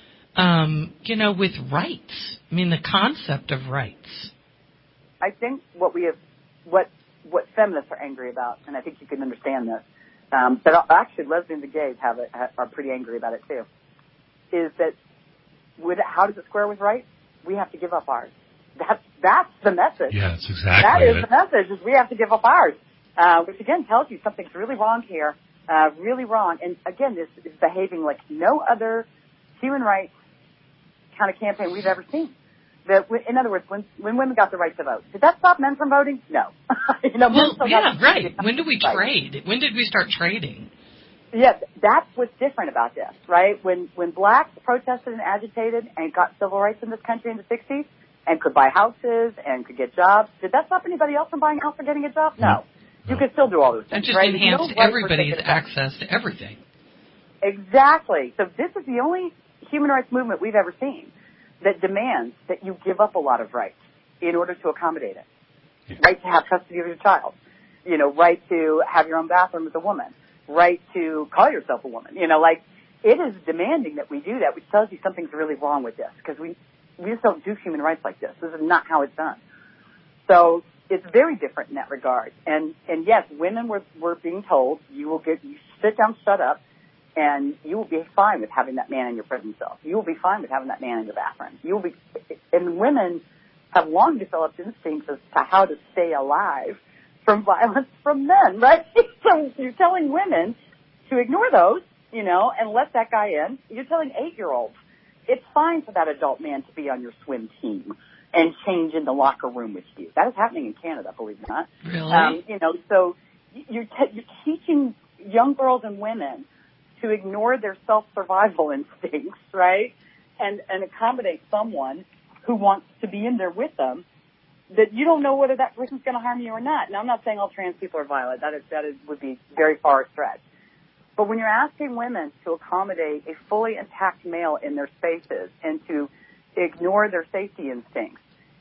with rights? I mean, the concept of rights. I think what feminists are angry about, and I think you can understand this, but actually lesbians and gays are pretty angry about it too, is that how does it square with rights? We have to give up ours. That's the message. Yeah, that's exactly That is the message, is we have to give up ours, which again tells you something's really wrong here, really wrong. And again, this is behaving like no other human rights kind of campaign we've ever seen. In other words, when women got the right to vote, did that stop men from voting? No. Right. When did we trade? When did we start trading? Yeah, that's what's different about this, right? When blacks protested and agitated and got civil rights in this country in the 60s and could buy houses and could get jobs, did that stop anybody else from buying a house or getting a job? No. You could still do all those things, just right? enhanced everybody's access to everything. Exactly. So this is the only human rights movement we've ever seen that demands that you give up a lot of rights in order to accommodate it. Yeah. Right to have custody of your child. Right to have your own bathroom as a woman. Right to call yourself a woman. It is demanding that we do that, which tells you something's really wrong with this, because we just don't do human rights like this. This is not how it's done. So it's very different in that regard. And yes, women were being told, you sit down, shut up, and you will be fine with having that man in your prison cell. You will be fine with having that man in your bathroom. And women have long developed instincts as to how to stay alive from violence from men, right? So you're telling women to ignore those, and let that guy in. You're telling 8-year-olds it's fine for that adult man to be on your swim team and change in the locker room with you. That is happening in Canada, believe it or not. Really? So you're teaching young girls and women to ignore their self-survival instincts, right, and accommodate someone who wants to be in there with them, that you don't know whether that person's going to harm you or not. Now, I'm not saying all trans people are violent. That would be very far a stretch. But when you're asking women to accommodate a fully intact male in their spaces and to ignore their safety instincts,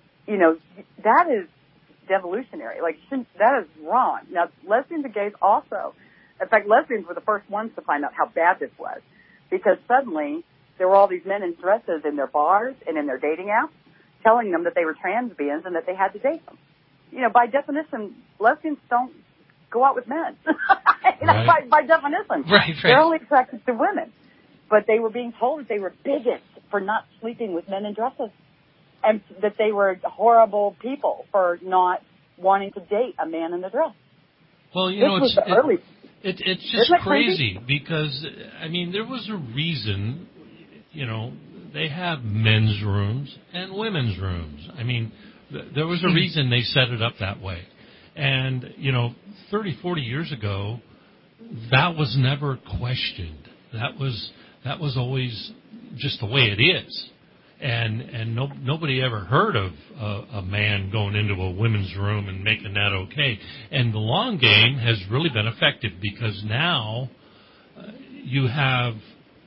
that is devolutionary. That is wrong. Now, lesbians and gays also. In fact, lesbians were the first ones to find out how bad this was, because suddenly there were all these men in dresses in their bars and in their dating apps telling them that they were transvians and that they had to date them. By definition, lesbians don't go out with men. Right. by definition. Right. They're only attracted to women. But they were being told that they were bigots for not sleeping with men in dresses, and that they were horrible people for not wanting to date a man in a dress. Well, it's just crazy because, there was a reason, they have men's rooms and women's rooms. There was a reason they set it up that way. And, 30, 40 years ago, that was never questioned. That was always just the way it is. And nobody ever heard of a man going into a women's room and making that okay. And the long game has really been effective because now you have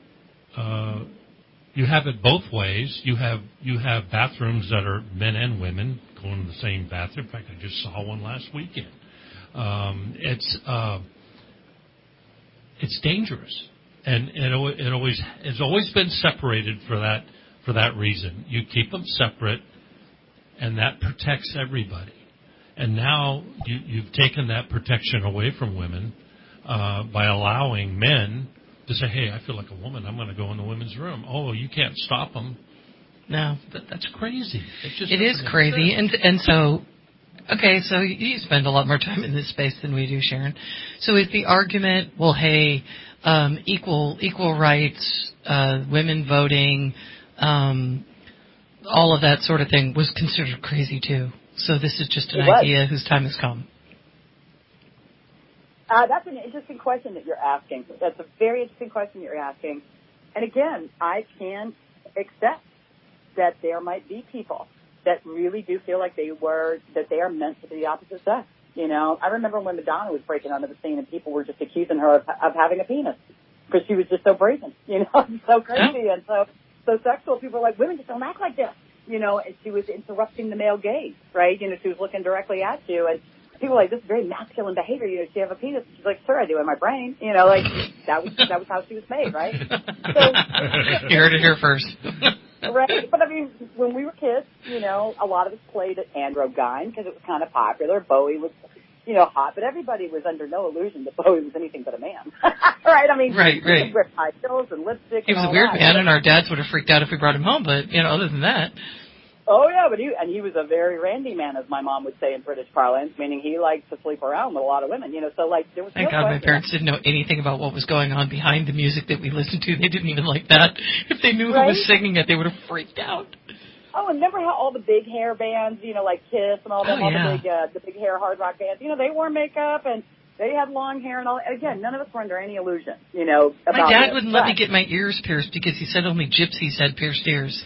it both ways. You have bathrooms that are men and women going to the same bathroom. In fact, I just saw one last weekend. It's dangerous. And it's always been separated for that reason. You keep them separate, and that protects everybody. And now you've taken that protection away from women by allowing men to say, hey, I feel like a woman. I'm going to go in the women's room. Oh, you can't stop them. No. That's crazy. It is crazy. And so, okay, so you spend a lot more time in this space than we do, Sharon. So is the argument, well, hey, equal rights, women voting, all of that sort of thing was considered crazy too. So this is just an idea whose time has come. That's an interesting question that you're asking. That's a very interesting question you're asking. And again, I can accept that there might be people that really do feel like they are meant to be the opposite sex. You know, I remember when Madonna was breaking onto the scene and people were just accusing her of having a penis because she was just so brazen, you know, so crazy and so sexual. People were like, women just don't act like this, you know, and she was interrupting the male gaze, right? You know, she was looking directly at you and people were like, this is very masculine behavior. You know, she have a penis. She's like, sure, I do in my brain. You know, like that was how she was made, right? So, you heard it here first. Right, but I mean, when we were kids, you know, a lot of us played at Androgyne because it was kind of popular. Bowie was, you know, hot, but everybody was under no illusion that Bowie was anything but a man. Right? I mean, right. He wear high heels and lipstick. He was a weird man, and our dads would have freaked out if we brought him home. But you know, other than that. Oh yeah, but he was a very randy man, as my mom would say in British parlance, meaning he liked to sleep around with a lot of women. You know, so like there was. Thank God my parents didn't know anything about what was going on behind the music that we listened to. They didn't even like that. If they knew who was singing it, they would have freaked out. Oh, and remember how all the big hair bands, you know, like Kiss and all them, the big hair hard rock bands, you know, they wore makeup and they had long hair and all. Again, none of us were under any illusion, you know. About my dad wouldn't let me get my ears pierced because he said only gypsies had pierced ears.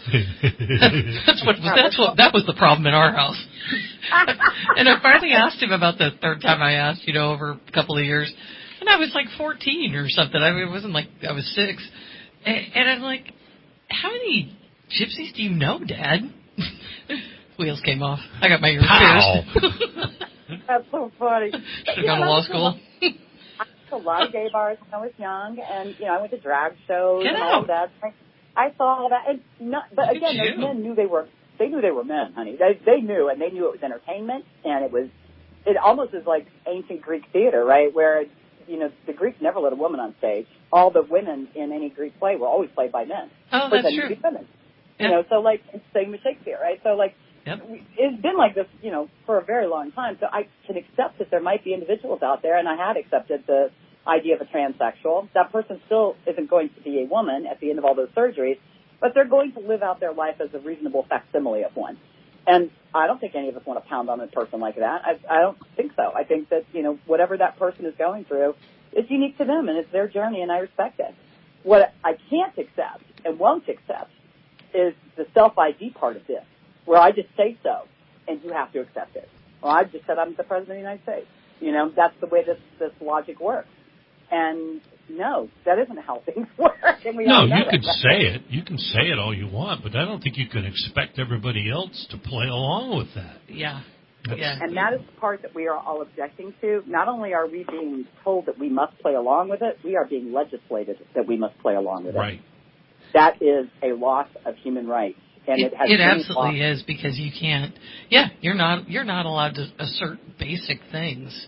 That was the problem in our house. And I finally asked him about the third time I asked, you know, over a couple of years, and I was like 14 or something. I mean, it wasn't like I was 6, and I'm like, how many gypsies do you know, Dad? Wheels came off. I got my ears pierced. That's so funny. Should have gone to law school. I went to a lot of gay bars when I was young, and you know, I went to drag shows and all of that. I saw all that, but again, those men knew they were men, honey. They knew, and they knew it was entertainment, and it almost is like ancient Greek theater, right? Where you know the Greeks never let a woman on stage. All the women in any Greek play were always played by men. Oh, that's true. Women. You know, so like same with Shakespeare, right? So like. Yep. It's been like this, you know, for a very long time. So I can accept that there might be individuals out there, and I had accepted the idea of a transsexual. That person still isn't going to be a woman at the end of all those surgeries, but they're going to live out their life as a reasonable facsimile of one. And I don't think any of us want to pound on a person like that. I don't think so. I think that, you know, whatever that person is going through is unique to them, and it's their journey, and I respect it. What I can't accept and won't accept is the self-ID part of this, where I just say so, and you have to accept it. Well, I just said I'm the President of the United States. You know, that's the way this logic works. And no, that isn't how things work. And no, you could say it. You can say it all you want, but I don't think you can expect everybody else to play along with that. Yeah. And that is the part that we are all objecting to. Not only are we being told that we must play along with it, we are being legislated that we must play along with it. Right. That is a loss of human rights. And it absolutely is, because you can't. Yeah, you're not allowed to assert basic things.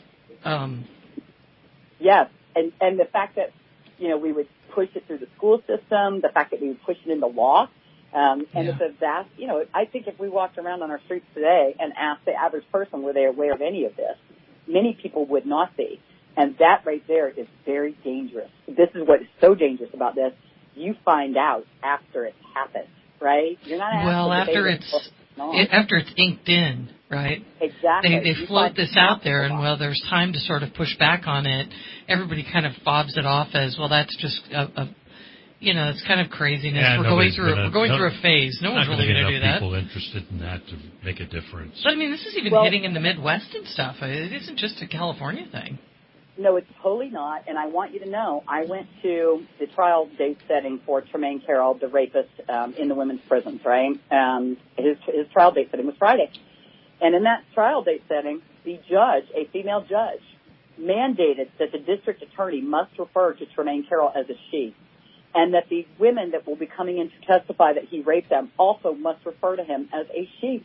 Yes, and the fact that you know we would push it through the school system, the fact that we would push it into law, and it's a vast. You know, I think if we walked around on our streets today and asked the average person were they aware of any of this, many people would not be, and that right there is very dangerous. This is what is so dangerous about this. You find out after it's happened. Right? You're not after it's inked in, right? Exactly. They float this out there, and there's time to sort of push back on it. Everybody kind of fobs it off as, well, that's just it's kind of craziness. Yeah, we're going through a phase. No one's really going to do that. People interested in that to make a difference. But I mean, this is even hitting in the Midwest and stuff. It isn't just a California thing. No, it's totally not, and I want you to know, I went to the trial date setting for Tremaine Carroll, the rapist in the women's prisons, right? His trial date setting was Friday. And in that trial date setting, the judge, a female judge, mandated that the district attorney must refer to Tremaine Carroll as a she, and that the women that will be coming in to testify that he raped them also must refer to him as a she.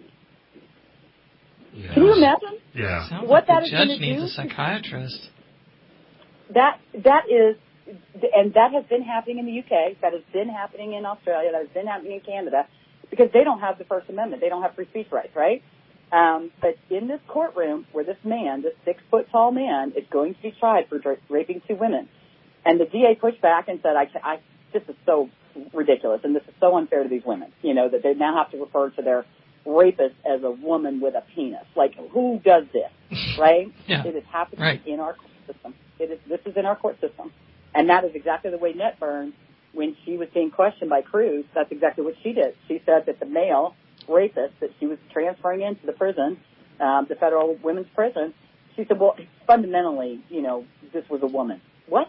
Yeah. Can you imagine? Yeah. Sounds what like that the is going to judge needs do? a psychiatrist. That is, and that has been happening in the UK. That has been happening in Australia. That has been happening in Canada, because they don't have the First Amendment. They don't have free speech rights, right? But in this courtroom, where this man, this 6-foot-tall man, is going to be tried for raping 2 women, and the DA pushed back and said, "This is so ridiculous, and this is so unfair to these women. That they now have to refer to their rapist as a woman with a penis. Like, who does this, right? Yeah. It is happening in our court system. This is in our court system, and that is exactly the way Net Burns, when she was being questioned by Cruz, that's exactly what she did. She said that the male rapist that she was transferring into the prison, the federal women's prison, she said, well, fundamentally, this was a woman. What?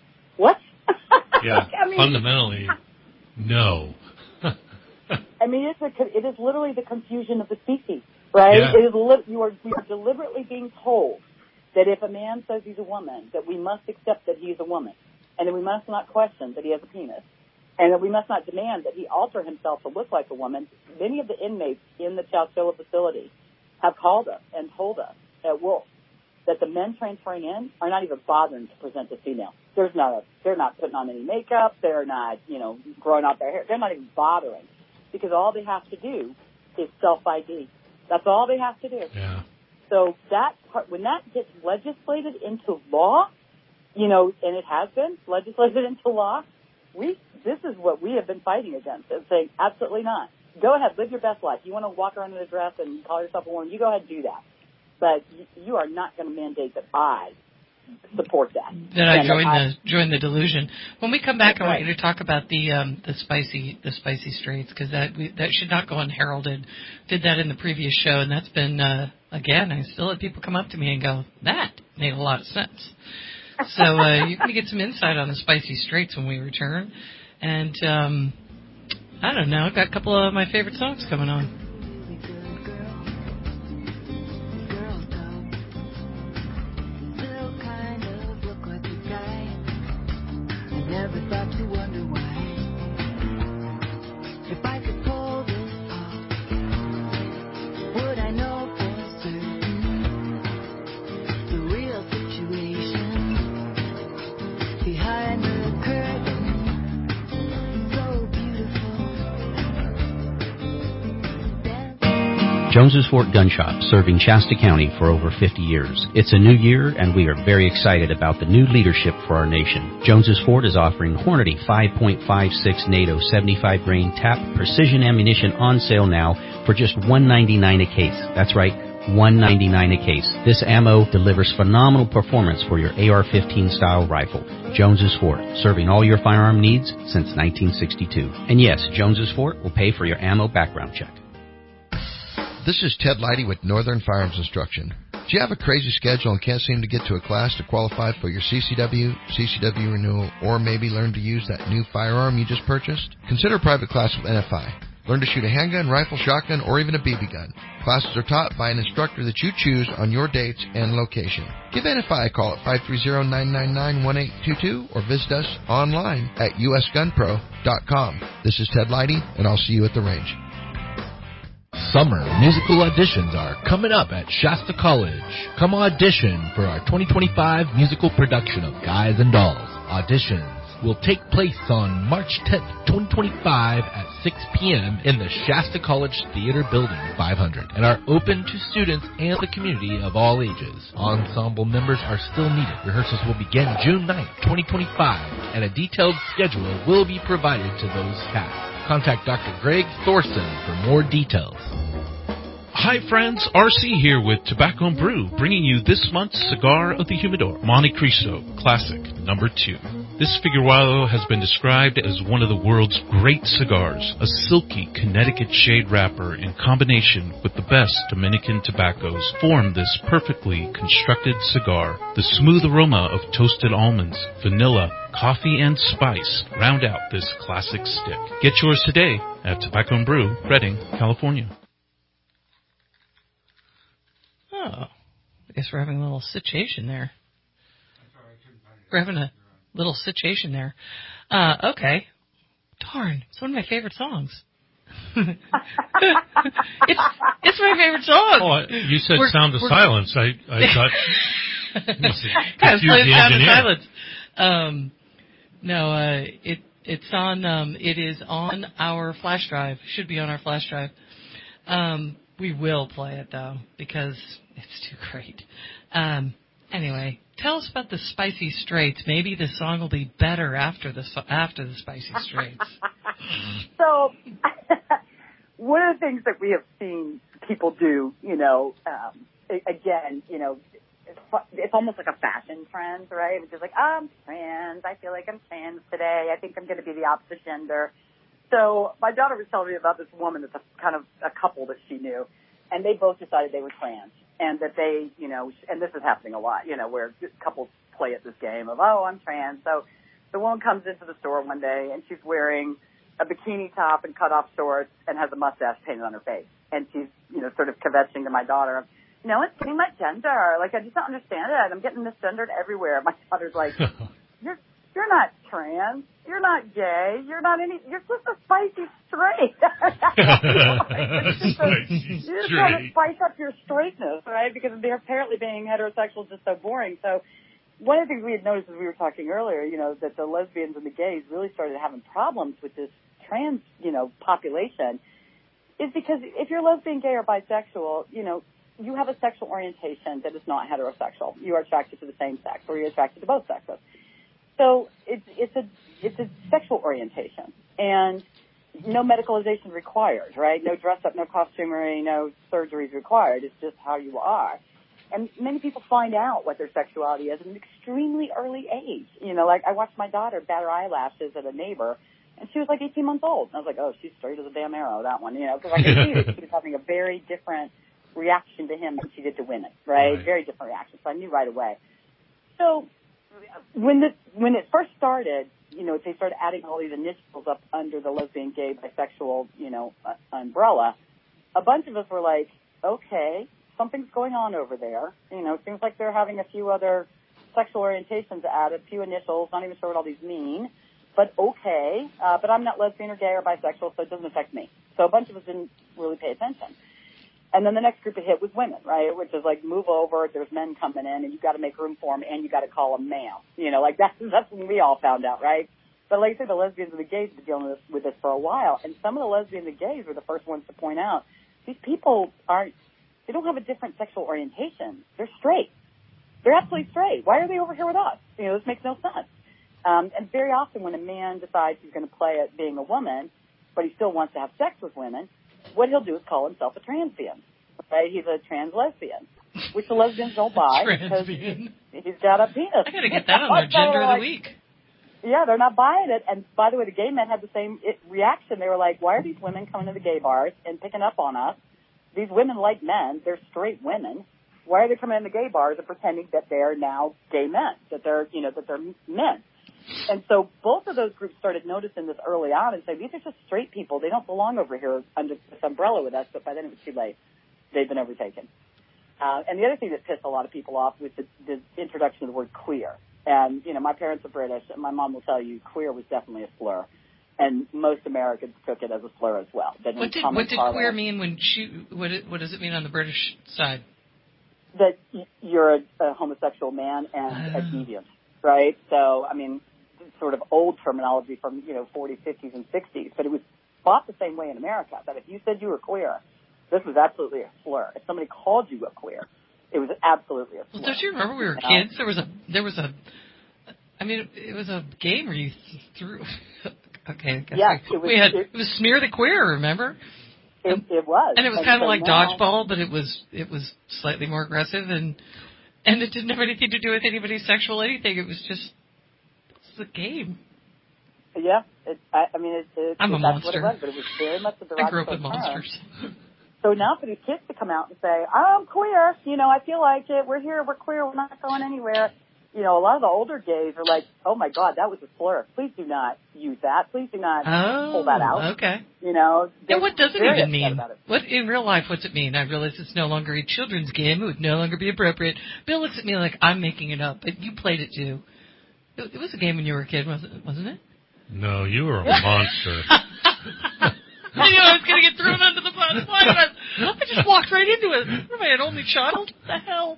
Yeah, I mean, fundamentally, no. I mean, it is literally the confusion of the species, right? Yeah. We are deliberately being told that if a man says he's a woman, that we must accept that he's a woman, and that we must not question that he has a penis, and that we must not demand that he alter himself to look like a woman. Many of the inmates in the Chowchilla facility have called us and told us at Wolf that the men transferring in are not even bothering to present as female. They're not putting on any makeup. They're not, growing out their hair. They're not even bothering, because all they have to do is self-ID. That's all they have to do. Yeah. So that part, when that gets legislated into law, and it has been legislated into law, this is what we have been fighting against, and saying absolutely not. Go ahead, live your best life. You want to walk around in a dress and call yourself a woman, you go ahead and do that. But you are not going to mandate that I support that. That I join the delusion. When we come back, I want you to talk about the spicy straights, because that should not go unheralded. Did that in the previous show, and that's been again. I still have people come up to me and go, "That made a lot of sense." So you're going to get some insight on the spicy straights when we return, and I don't know. I've got a couple of my favorite songs coming on. Never thought to wonder why. If I could pull this off, would I know for certain the real situation behind the curtain? So beautiful. Jones's Fort Gun Shop, serving Shasta County for over 50 years. It's a new year, and we are very excited about the new leadership for our nation. Jones's Fort is offering Hornady 5.56 NATO 75 grain tap precision ammunition on sale now for just $1.99 a case. That's right, $1.99 a case. This ammo delivers phenomenal performance for your AR-15 style rifle. Jones's Fort, serving all your firearm needs since 1962. And yes, Jones's Fort will pay for your ammo background check. This is Ted Leidy with Northern Firearms Instruction. Do you have a crazy schedule and can't seem to get to a class to qualify for your CCW renewal, or maybe learn to use that new firearm you just purchased? Consider a private class with NFI. Learn to shoot a handgun, rifle, shotgun, or even a BB gun. Classes are taught by an instructor that you choose on your dates and location. Give NFI a call at 530-999-1822 or visit us online at usgunpro.com. This is Ted Leidy, and I'll see you at the range. Summer musical auditions are coming up at Shasta College. Come audition for our 2025 musical production of Guys and Dolls. Auditions will take place on March 10th, 2025 at 6 p.m. in the Shasta College Theater Building 500 and are open to students and the community of all ages. Ensemble members are still needed. Rehearsals will begin June 9th, 2025, and a detailed schedule will be provided to those cast. Contact Dr. Greg Thorson for more details. Hi friends, RC here with Tobacco and Brew, bringing you this month's Cigar of the Humidor, Monte Cristo Classic number 2. This Figueroa has been described as one of the world's great cigars, a silky Connecticut shade wrapper in combination with the best Dominican tobaccos form this perfectly constructed cigar. The smooth aroma of toasted almonds, vanilla, coffee, and spice round out this classic stick. Get yours today at Tobacco and Brew, Redding, California. Oh, guess we're having a little situation there. We're having a little situation there. Okay. Darn, it's one of my favorite songs. it's my favorite song. Oh, you said Sound of Silence. I thought... I was playing Sound of Silence. No, it's on. It is on our flash drive. Should be on our flash drive. We will play it though because it's too great. Anyway, tell us about the Spicy Straits. Maybe the song will be better after the Spicy Straits. So, one of the things that we have seen people do, again, it's almost like a fashion trend, right? It's just like, I'm trans. I feel like I'm trans today. I think I'm going to be the opposite gender. So my daughter was telling me about this woman that's a couple that she knew, and they both decided they were trans, and that they, and this is happening a lot, where couples play at this game of, oh, I'm trans. So the woman comes into the store one day, and she's wearing a bikini top and cut-off shorts and has a mustache painted on her face. And she's, sort of kvetching to my daughter, it's getting my gender. Like, I just don't understand it. I'm getting misgendered everywhere. My daughter's like, you're not trans. You're not gay. You're just a spicy straight. You just want to spice up your straightness, right? Because apparently being heterosexual is just so boring. So one of the things we had noticed as we were talking earlier, that the lesbians and the gays really started having problems with this trans, population is because if you're lesbian, gay, or bisexual, you have a sexual orientation that is not heterosexual. You are attracted to the same sex, or you're attracted to both sexes. So it's a sexual orientation, and no medicalization required, right? No dress up, no costumery, no surgeries required. It's just how you are. And many people find out what their sexuality is at an extremely early age. Like I watched my daughter bat her eyelashes at a neighbor, and she was like 18 months old. And I was like, oh, she's straight as a damn arrow, that one, because I could see that she was having a very different reaction to him than she did to women, right? Very different reaction. So I knew right away. So when it first started, they started adding all these initials up under the lesbian, gay, bisexual, umbrella. A bunch of us were like, okay, something's going on over there. It seems like they're having a few other sexual orientations added, a few initials, not even sure what all these mean, but okay. But I'm not lesbian or gay or bisexual, so it doesn't affect me. So a bunch of us didn't really pay attention. And then the next group it hit was women, right? Which is like, move over, there's men coming in, and you've got to make room for them, and you got to call them male. That's when we all found out, right? But like I said, the lesbians and the gays have been dealing with this for a while, and some of the lesbians and the gays were the first ones to point out, these people they don't have a different sexual orientation. They're straight. They're absolutely straight. Why are they over here with us? This makes no sense. And very often when a man decides he's going to play at being a woman, but he still wants to have sex with women, what he'll do is call himself a transbian, right? He's a trans lesbian, which the lesbians don't buy because he's got a penis. I got to get that on their gender of the week. Yeah, they're not buying it. And by the way, the gay men had the same reaction. They were like, why are these women coming to the gay bars and picking up on us? These women like men. They're straight women. Why are they coming in the gay bars and pretending that they're now gay men, that they're men? And so both of those groups started noticing this early on and saying, these are just straight people. They don't belong over here under this umbrella with us. But by then it was too late. They've been overtaken. And the other thing that pissed a lot of people off was the introduction of the word queer. And, my parents are British, and my mom will tell you queer was definitely a slur. And most Americans took it as a slur as well. What did queer mean what does it mean on the British side? That you're a homosexual man and a deviant, right? So, sort of old terminology from, 40s, 50s, and 60s, but it was thought the same way in America, that if you said you were queer, this was absolutely a slur. If somebody called you a queer, it was absolutely a slur. Well, don't you remember we were kids? There was a game where you threw. Okay, I guess it was Smear the Queer. Remember? It was, and it was kind of like dodgeball, but it was slightly more aggressive, and it didn't have anything to do with anybody's sexual anything. It was just the game. Yeah, I'm a monster. What it was, but it was very much a derogatory I grew up with monsters. So now for these kids to come out and say, I'm queer, I feel like it, we're here, we're queer, we're not going anywhere, you know, a lot of the older gays are like, oh my God, that was a slur. Please do not use that. Please do not pull that out. Okay. You know. And what does it very even mean? about it. What in real life, what's it mean? I realize it's no longer a children's game. It would no longer be appropriate. Bill looks at me like I'm making it up, but you played it too. It was a game when you were a kid, wasn't it? No, you were a monster. I knew I was going to get thrown under the bus. Why did I just walked right into it. What am I, an only child? What the hell?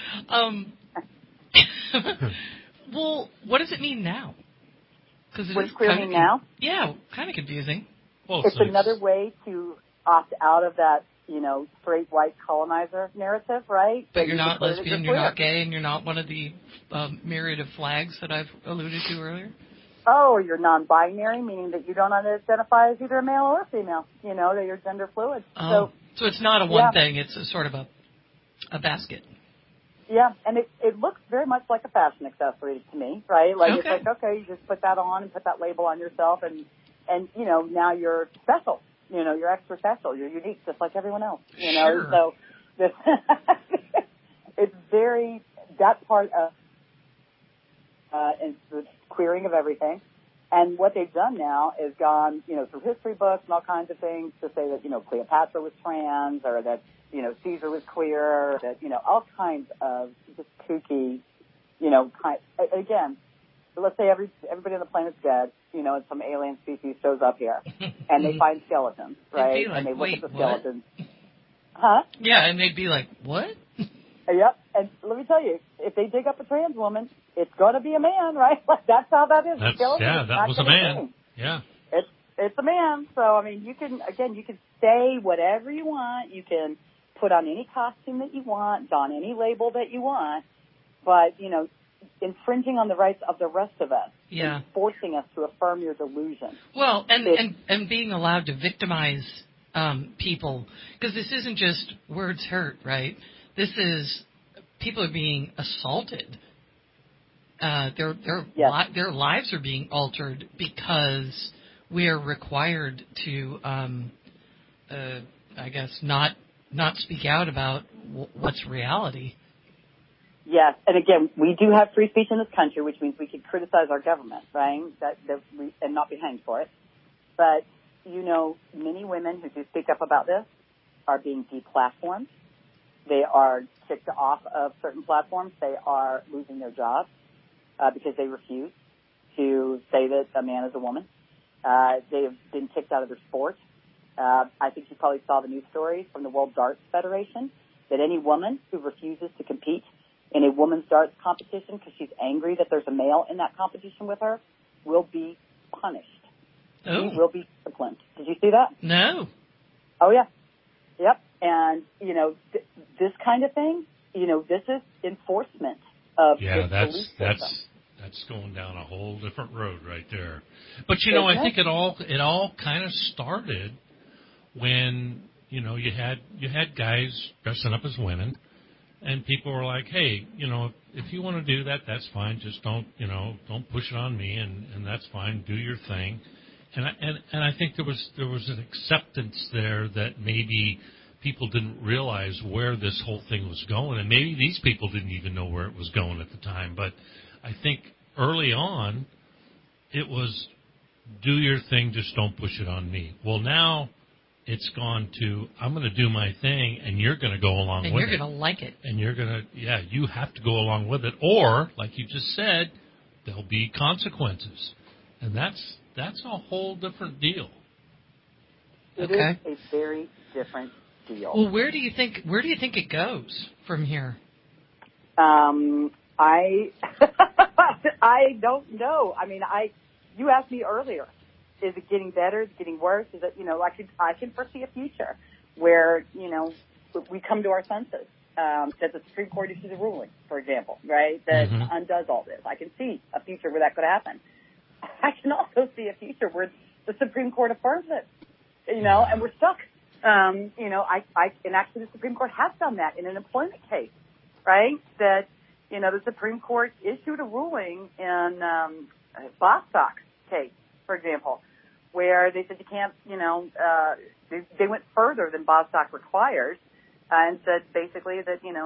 Well, what does it mean now? What's queer mean now? Yeah, kind of confusing. Well, it's another way to opt out of that, you know, straight white colonizer narrative, right? But you're not lesbian, you're not gay, and you're not one of the myriad of flags that I've alluded to earlier? Oh, or you're non-binary, meaning that you don't identify as either a male or a female, you know, that you're gender fluid. Oh, so it's not a one thing, it's a sort of a basket. Yeah, and it looks very much like a fashion accessory to me, right? Like, okay. It's like, okay, you just put that on and put that label on yourself, and you know, now you're special. You know, you're extra special. You're unique, just like everyone else. You know, sure. So this, it's very, that part of it's the queering of everything. And what they've done now is gone, you know, through history books and all kinds of things to say that, you know, Cleopatra was trans, or that, you know, Caesar was queer, that, you know, all kinds of just kooky, you know, again, let's say everybody on the planet's dead, you know, and some alien species shows up here, and they find skeletons, right? Like, and they look wait, at the skeletons. What? Huh? Yeah, and they'd be like, what? Yep, and let me tell you, if they dig up a trans woman, it's going to be a man, right? Like, that's how that is. That was a man. Yeah. It's a man. So, I mean, you can say whatever you want. You can put on any costume that you want, don any label that you want, but, you know, infringing on the rights of the rest of us. Yeah. And forcing us to affirm your delusion. Well, and being allowed to victimize people, because this isn't just words hurt, right? This is people are being assaulted. Their lives are being altered because we are required to, I guess, not speak out about what's reality. Yes, and again, we do have free speech in this country, which means we can criticize our government, right? And not be hanged for it. But, you know, many women who do speak up about this are being deplatformed. They are kicked off of certain platforms. They are losing their jobs because they refuse to say that a man is a woman. They have been kicked out of their sport. I think you probably saw the news story from the World Darts Federation that any woman who refuses to compete in a women's darts competition because she's angry that there's a male in that competition with her will be punished. Oh. She will be disciplined. Did you see that? No. Oh, yeah. Yep. And, you know, this kind of thing, you know, this is enforcement of this belief system. That's going down a whole different road right there. But, you know, I think it all kind of started when, you know, you had guys dressing up as women, and people were like, hey, you know, if you want to do that, that's fine. Just don't push it on me, and that's fine. Do your thing. And I think there was an acceptance there that maybe people didn't realize where this whole thing was going, and maybe these people didn't even know where it was going at the time. But I think early on it was do your thing, just don't push it on me. Well, now it's gone to I'm going to do my thing, and you're going to go along with it. And you're going to like it. And you're going to, you have to go along with it. Or, like you just said, there'll be consequences. And that's a whole different deal. It is a very different deal. Well, where do you think it goes from here? I don't know. I mean, you asked me earlier, is it getting better? Is it getting worse? Is it, you know, I can foresee a future where, you know, we come to our senses, that the Supreme Court issues a ruling, for example, right, that undoes all this. I can see a future where that could happen. I can also see a future where the Supreme Court affirms it, you know, and we're stuck. You know, and actually the Supreme Court has done that in an employment case, right? That, you know, the Supreme Court issued a ruling in Bostock's case, for example, where they said you can't, you know, they went further than Bostock requires and said basically that, you know,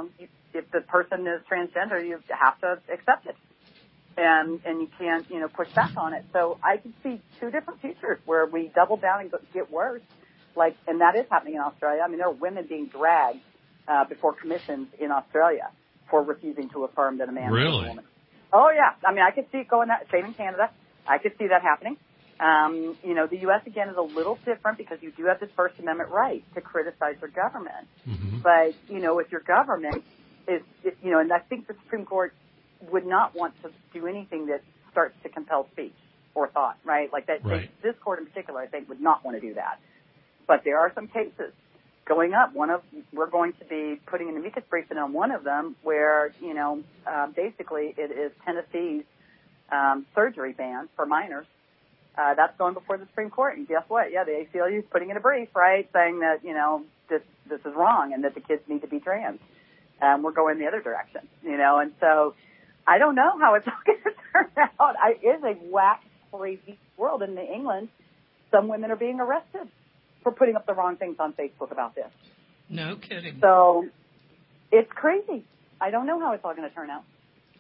if the person is transgender, you have to accept it. And you can't, push back on it. So I can see two different futures where we double down and get worse. And that is happening in Australia. I mean, there are women being dragged before commissions in Australia for refusing to affirm that a man is a woman. Oh, yeah. I mean, I could see it going that, same in Canada. I could see that happening. The U.S., again, is a little different because you do have this First Amendment right to criticize your government. Mm-hmm. But, if your government is, and I think the Supreme Court would not want to do anything that starts to compel speech or thought, right? Like that. Right. This court in particular, I think, would not want to do that. But there are some cases going up. We're going to be putting an amicus brief in on one of them where, basically it is Tennessee's surgery ban for minors. That's going before the Supreme Court. And guess what? Yeah, the ACLU is putting in a brief, right, saying that, this is wrong and that the kids need to be trans. We're going the other direction, and so I don't know how it's all going to turn out. It's a whack, crazy world. In England, some women are being arrested for putting up the wrong things on Facebook about this. No kidding. So it's crazy. I don't know how it's all going to turn out.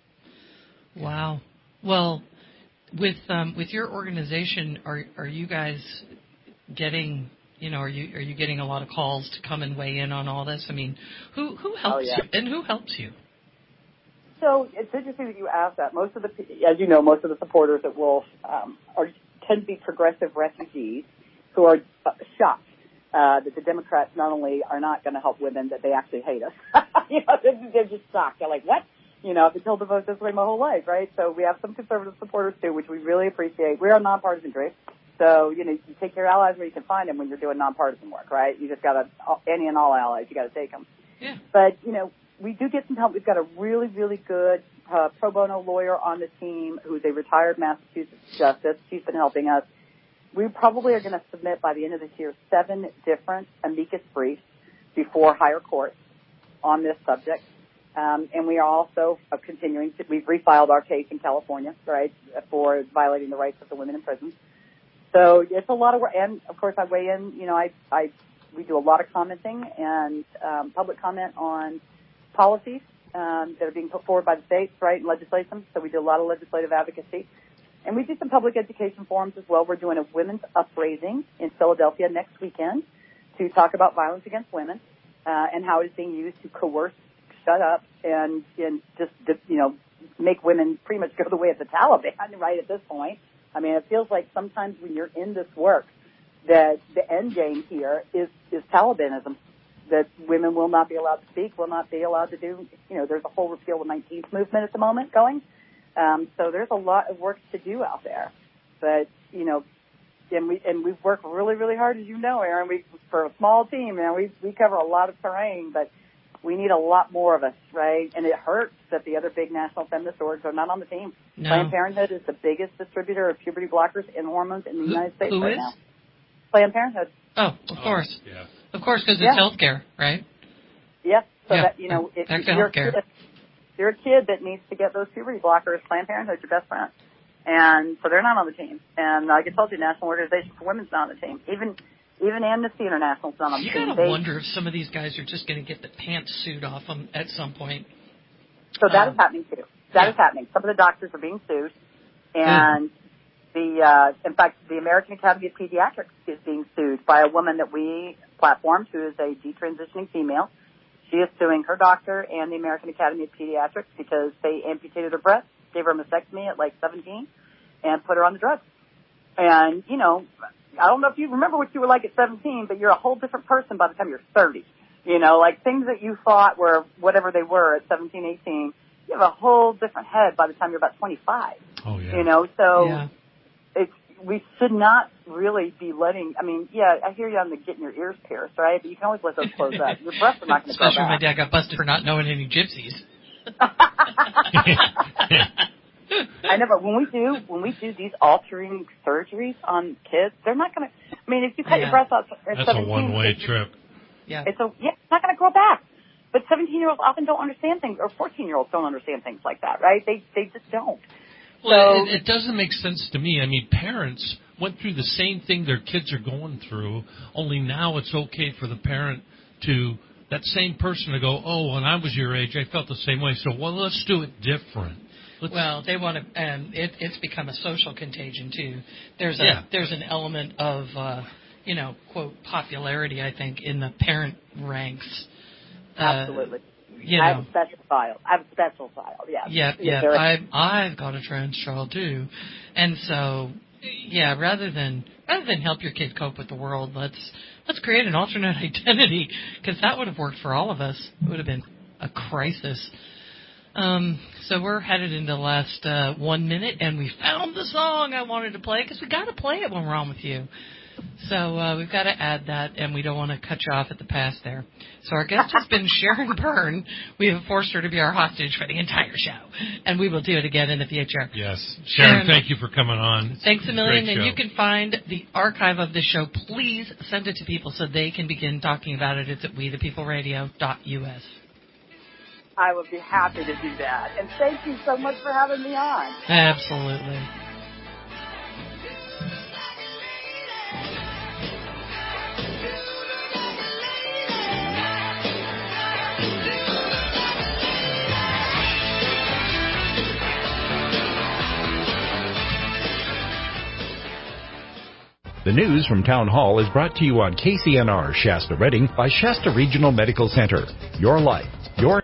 Wow. Well, with your organization, are you guys getting, are you getting a lot of calls to come and weigh in on all this? I mean, who helps you, and who helps you? So it's interesting that you asked that. Most of the supporters at Wolf tend to be progressive refugees who are shocked that the Democrats not only are not going to help women, that they actually hate us. They're just shocked. They're like, what? I've been told to vote this way my whole life, right? So we have some conservative supporters too, which we really appreciate. We're a nonpartisan group. So, you take your allies where you can find them when you're doing nonpartisan work, right? You just got to, any and all allies, you got to take them. Yeah. But, we do get some help. We've got a really, really good pro bono lawyer on the team who's a retired Massachusetts justice. She's been helping us. We probably are going to submit by the end of this year 7 different amicus briefs before higher courts on this subject. And we are also continuing we've refiled our case in California, right, for violating the rights of the women in prison. So it's a lot of work. And, of course, I weigh in. We do a lot of commenting and public comment on policies that are being put forward by the states, right, and legislation. So we do a lot of legislative advocacy. And we do some public education forums as well. We're doing a women's upraising in Philadelphia next weekend to talk about violence against women and how it is being used to coerce, shut up, and just, make women pretty much go the way of the Taliban, right, at this point. I mean, it feels like sometimes when you're in this work that the end game here is Talibanism, that women will not be allowed to speak, will not be allowed to do, there's a whole repeal the 19th movement at the moment going. So there's a lot of work to do out there. But, and we've worked really, really hard, as you know, Aaron. For a small team, we cover a lot of terrain, but we need a lot more of us, right? And it hurts that the other big national feminist orgs are not on the team. No. Planned Parenthood is the biggest distributor of puberty blockers and hormones in the United States right now. Planned Parenthood. Oh, of course. Yeah. Of course, because it's healthcare, right? Yes. So yeah. that, Back if to healthcare. You're a kid that needs to get those puberty blockers, Planned Parenthood's your best friend. And so they're not on the team. And like I told you, National Organization for Women's not on the team. Even Amnesty International's not on the team. You gotta wonder if some of these guys are just going to get the pantsuit off them at some point. So that is happening too. That is happening. Some of the doctors are being sued, and in fact, the American Academy of Pediatrics is being sued by a woman that we platformed who is a detransitioning female. She is suing her doctor and the American Academy of Pediatrics because they amputated her breast, gave her a mastectomy at like 17, and put her on the drugs. And, I don't know if you remember what you were like at 17, but you're a whole different person by the time you're 30. Like things that you thought were whatever they were at 17, 18, you have a whole different head by the time you're about 25. Oh, yeah. So we should not really be letting, I hear you on the getting your ears pierced, right? But you can always let those close up. Your breasts are not going to grow back. Especially when my dad got busted for not knowing any gypsies. I know, but when we do these altering surgeries on kids, they're not going to, if you cut your breasts out at 17. That's a one-way trip. Yeah. It's not going to grow back. But 17-year-olds often don't understand things, or 14-year-olds don't understand things like that, right? They just don't. Well, it doesn't make sense to me. Parents went through the same thing their kids are going through, only now it's okay for the parent to that same person to go, oh, when I was your age, I felt the same way. So, well, let's do it different. Well, they want to, and it's become a social contagion too. There's an element of, quote, popularity, I think, in the parent ranks. Absolutely. I have a special file. Yeah. Yeah. I've got a trans child too, and so rather than help your kid cope with the world, let's create an alternate identity, because that would have worked for all of us. It would have been a crisis. So we're headed into the last 1 minute, and we found the song I wanted to play, because we got to play it when we're on with you. So we've got to add that, and we don't want to cut you off at the pass there. So our guest has been Sharon Byrne. We have forced her to be our hostage for the entire show, and we will do it again in the future. Yes. Sharon, thank you for coming on. Thanks a million, and you can find the archive of the show. Please send it to people so they can begin talking about it. It's at wethepeopleradio.us. I would be happy to do that. And thank you so much for having me on. Absolutely. The news from Town Hall is brought to you on KCNR Shasta Redding by Shasta Regional Medical Center. Your life,